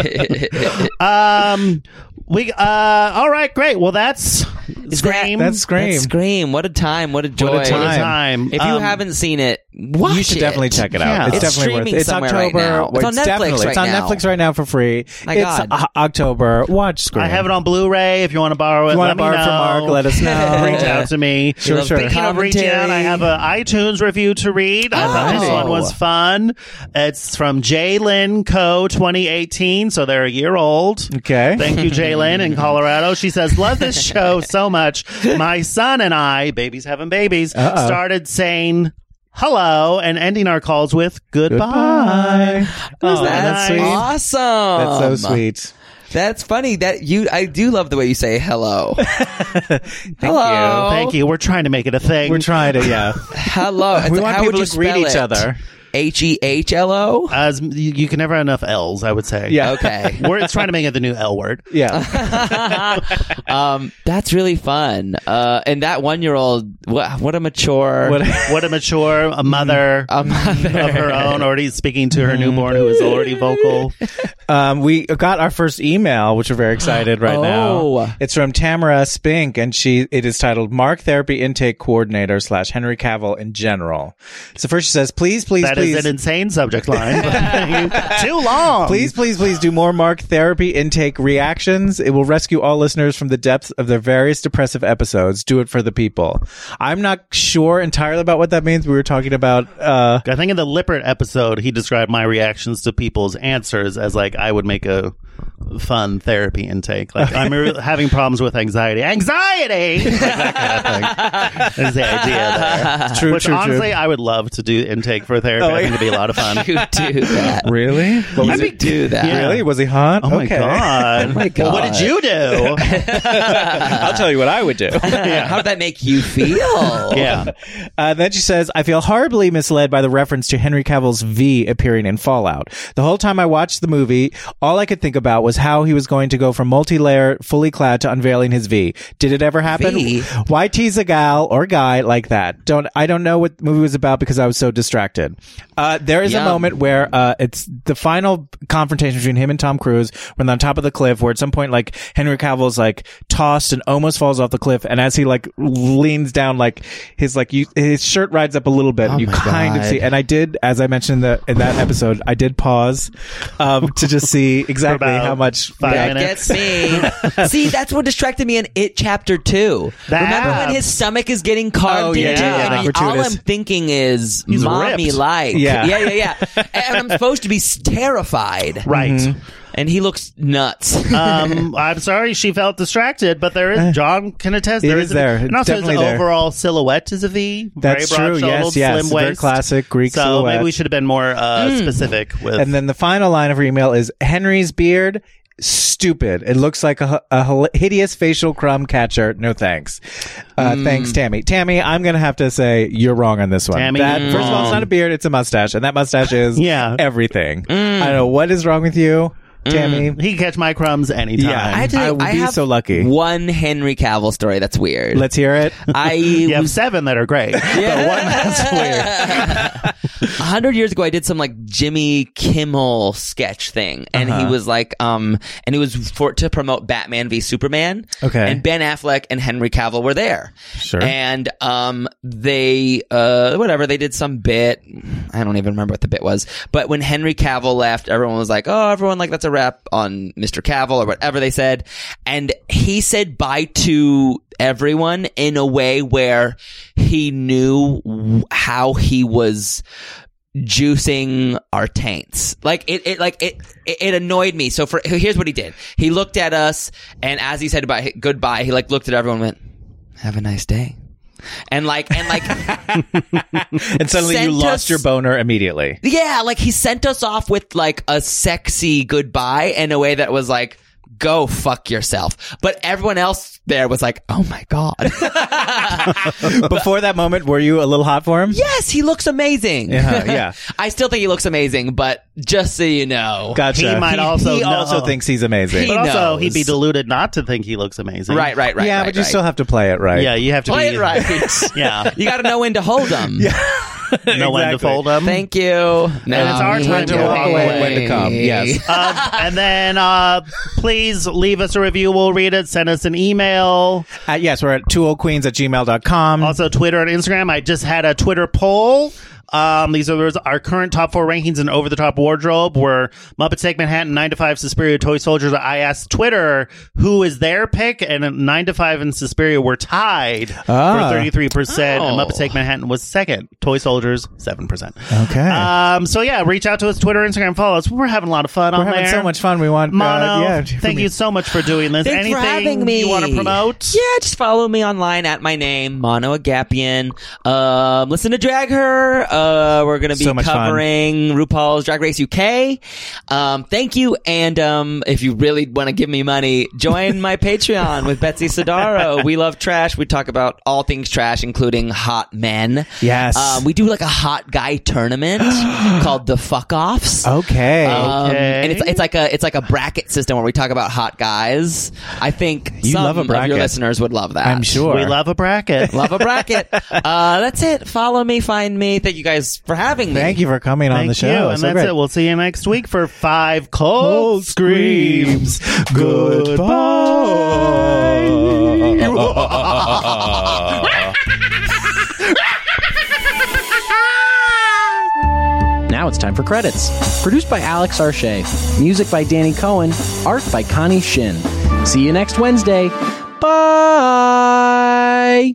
life. All right, great. Well, that's Scream. That's Scream. That's Scream. What a time. What a joy. What a time. If you haven't seen it, watch it. You should definitely check it out. Yeah. It's It's definitely worth streaming it. It's somewhere October. right now. It's on Netflix definitely. right It's on now. Netflix right now for free. My it's God. October. Watch Scream. I have it on Blu-ray. If you want to borrow it, If you want let to borrow me it know. from Mark, let us know. Reach out to me. Sure. Speaking of reaching out, I have an iTunes review to read. I thought this one was fun. It's from Jalen Co. 2018, so they're a year old. Okay. Thank you, Jalen in Colorado. She says, love this show so much. My son and I, babies having babies, started saying hello and ending our calls with goodbye. Oh, That's sweet. awesome. That's so sweet. That's funny. I do love the way you say hello. Hello. Thank you. We're trying to make it a thing. We're trying to, yeah. Hello. We want How people would to you greet spell each it? other. HEHLO? As you can never have enough L's, I would say. Yeah. Okay. It's trying to make it the new L word. Yeah. That's really fun. And that 1-year-old, what a mature. What a mature a mother of her own, already speaking to her newborn who is already vocal. We got our first email, which we're very excited right now. It's from Tamara Spink, and it is titled Mark Therapy Intake Coordinator / Henry Cavill in General. So first she says, please, That is an insane subject line. Too long. Please do more Mark Therapy Intake reactions. It will rescue all listeners from the depths of their various depressive episodes. Do it for the people. I'm not sure entirely about what that means. We were talking about I think in the Lippert episode, he described my reactions to people's answers as I would make a fun therapy intake. I'm having problems with anxiety. Anxiety! That kind of thing. Is the idea there. True, Which true. honestly, I would love to do intake for therapy. I think it'd be a lot of fun. You do that. Really? You do that. Yeah. Really? Was he hot? Oh my Okay. god! Oh my God. Well, what did you do? I'll tell you what I would do. How did that make you feel? Yeah. Then she says, I feel horribly misled by the reference to Henry Cavill's V appearing in Fallout. The whole time I watched the movie, all I could think about was was how he was going to go from multi-layer, fully clad to unveiling his V. Did it ever happen? V? Why tease a gal or guy like that? I don't know what the movie was about because I was so distracted. There is a moment where it's the final confrontation between him and Tom Cruise when they're on top of the cliff, where at some point like Henry Cavill's like tossed and almost falls off the cliff, and as he like leans down, like his shirt rides up a little bit, and you kind of see. And I did, as I mentioned in that episode, I did pause to just see exactly how much that gets me. See, that's what distracted me in It Chapter 2. Remember when his stomach is getting carved into? And all I'm thinking is mommy like. Yeah. And I'm supposed to be terrified. Right. Mm-hmm. And he looks nuts. I'm sorry she felt distracted, but there is, John can attest. It is there. And also his overall silhouette is a V. That's very broad true. Yes. Slim waist. Very classic Greek so silhouette. Maybe we should have been more specific with. And then the final line of her email is, Henry's beard, stupid. It looks like a hideous facial crumb catcher. No thanks. Thanks, Tammy. Tammy, I'm going to have to say you're wrong on this one. Tammy, first of all, it's not a beard, it's a mustache. And that mustache is everything. I don't know what is wrong with you, Tammy. He can catch my crumbs anytime. Yeah, I would be so lucky. One Henry Cavill story that's weird. Let's hear it. You have 7 that are great. But one that's weird. 100 years ago, I did some like Jimmy Kimmel sketch thing, and he was like, and it was to promote Batman v Superman. Okay. And Ben Affleck and Henry Cavill were there. Sure. And they they did some bit. I don't even remember what the bit was. But when Henry Cavill left, everyone was like, "Oh, everyone, like that's a wrap on Mr. Cavill," or whatever they said. And he said bye to everyone in a way where he knew how he was juicing our taints. Like it annoyed me. So here's what he did. He looked at us, and as he said goodbye, he like looked at everyone and went, "Have a nice day." And and suddenly you lost your boner immediately. Yeah, like he sent us off with like a sexy goodbye in a way that was like, go fuck yourself. But everyone else there was like, oh my God. Before that moment, were you a little hot for him? Yes, he looks amazing. Yeah. I still think he looks amazing, but just so you know. Gotcha. He might also he also thinks he's amazing. But also, he'd be deluded not to think he looks amazing. Right. Yeah, but you still have to play it right. Yeah, you have to play it right. Yeah. You got to know when to hold them. Yeah. Know when to fold them. Thank you. And it's our time to walk away. When to come. Yes. And then please leave us a review. We'll read it. Send us an email. Yes, we're at 2oldqueens@gmail.com. Also Twitter and Instagram. I just had a Twitter poll. These are our current top 4 rankings in Over the Top Wardrobe, were Muppets Take Manhattan, 9 to 5, Suspiria, Toy Soldiers. I asked Twitter who is their pick, and 9 to 5 and Suspiria were tied for 33%, and Muppets Take Manhattan was second. Toy Soldiers, 7%. Okay. So yeah, reach out to us, Twitter, Instagram, follow us. We're having a lot of fun on there. We're having so much fun. We want Mono, thank you so much for doing this. Thanks Anything for having me. you want to promote? Yeah, just follow me online at my name, Mono Agapian. Listen to Drag Her. We're going to be covering RuPaul's Drag Race UK. Thank you. And if you really want to give me money, join my Patreon with Betsy Sodaro. We love trash. We talk about all things trash, including hot men. Yes. We do like a hot guy tournament called the Fuck Offs. Okay. And it's like a bracket system where we talk about hot guys. I think some of your listeners would love that. I'm sure. We love a bracket. Love a bracket. That's it. Follow me, find me. Thank you guys for having me. Thank you for coming on the show. Thank you. And that's it. We'll see you next week for 5 Cold Screams. Goodbye. Now it's time for credits. Produced by Alex Arche. Music by Danny Cohen. Art by Connie Shin. See you next Wednesday. Bye!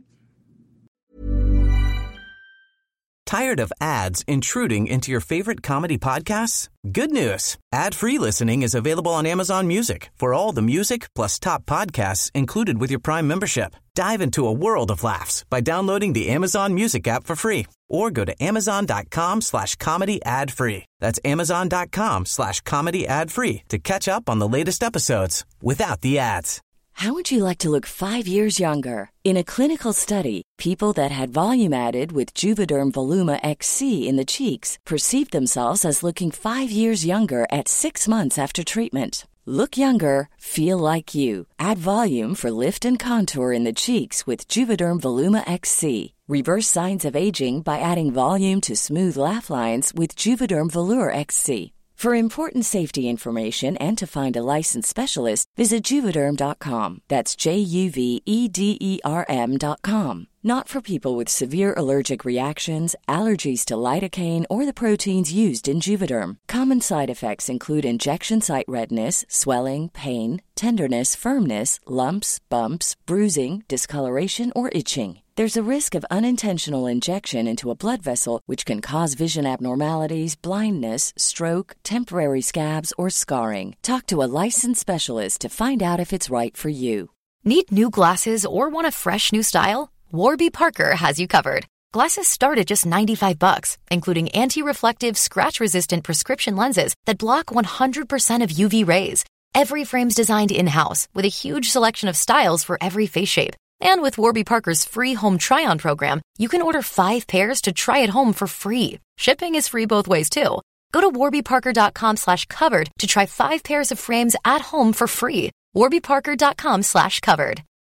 Tired of ads intruding into your favorite comedy podcasts? Good news. Ad-free listening is available on Amazon Music for all the music plus top podcasts included with your Prime membership. Dive into a world of laughs by downloading the Amazon Music app for free or go to amazon.com/comedy ad-free. That's amazon.com/comedy ad-free to catch up on the latest episodes without the ads. How would you like to look 5 years younger? In a clinical study, people that had volume added with Juvederm Voluma XC in the cheeks perceived themselves as looking 5 years younger at 6 months after treatment. Look younger, feel like you. Add volume for lift and contour in the cheeks with Juvederm Voluma XC. Reverse signs of aging by adding volume to smooth laugh lines with Juvederm Volure XC. For important safety information and to find a licensed specialist, visit Juvederm.com. That's JUVEDERM.com. Not for people with severe allergic reactions, allergies to lidocaine, or the proteins used in Juvederm. Common side effects include injection site redness, swelling, pain, tenderness, firmness, lumps, bumps, bruising, discoloration, or itching. There's a risk of unintentional injection into a blood vessel, which can cause vision abnormalities, blindness, stroke, temporary scabs, or scarring. Talk to a licensed specialist to find out if it's right for you. Need new glasses or want a fresh new style? Warby Parker has you covered. Glasses start at just $95, including anti-reflective, scratch-resistant prescription lenses that block 100% of UV rays. Every frame's designed in-house with a huge selection of styles for every face shape. And with Warby Parker's free home try-on program, you can order 5 pairs to try at home for free. Shipping is free both ways, too. Go to warbyparker.com/covered to try 5 pairs of frames at home for free. warbyparker.com/covered.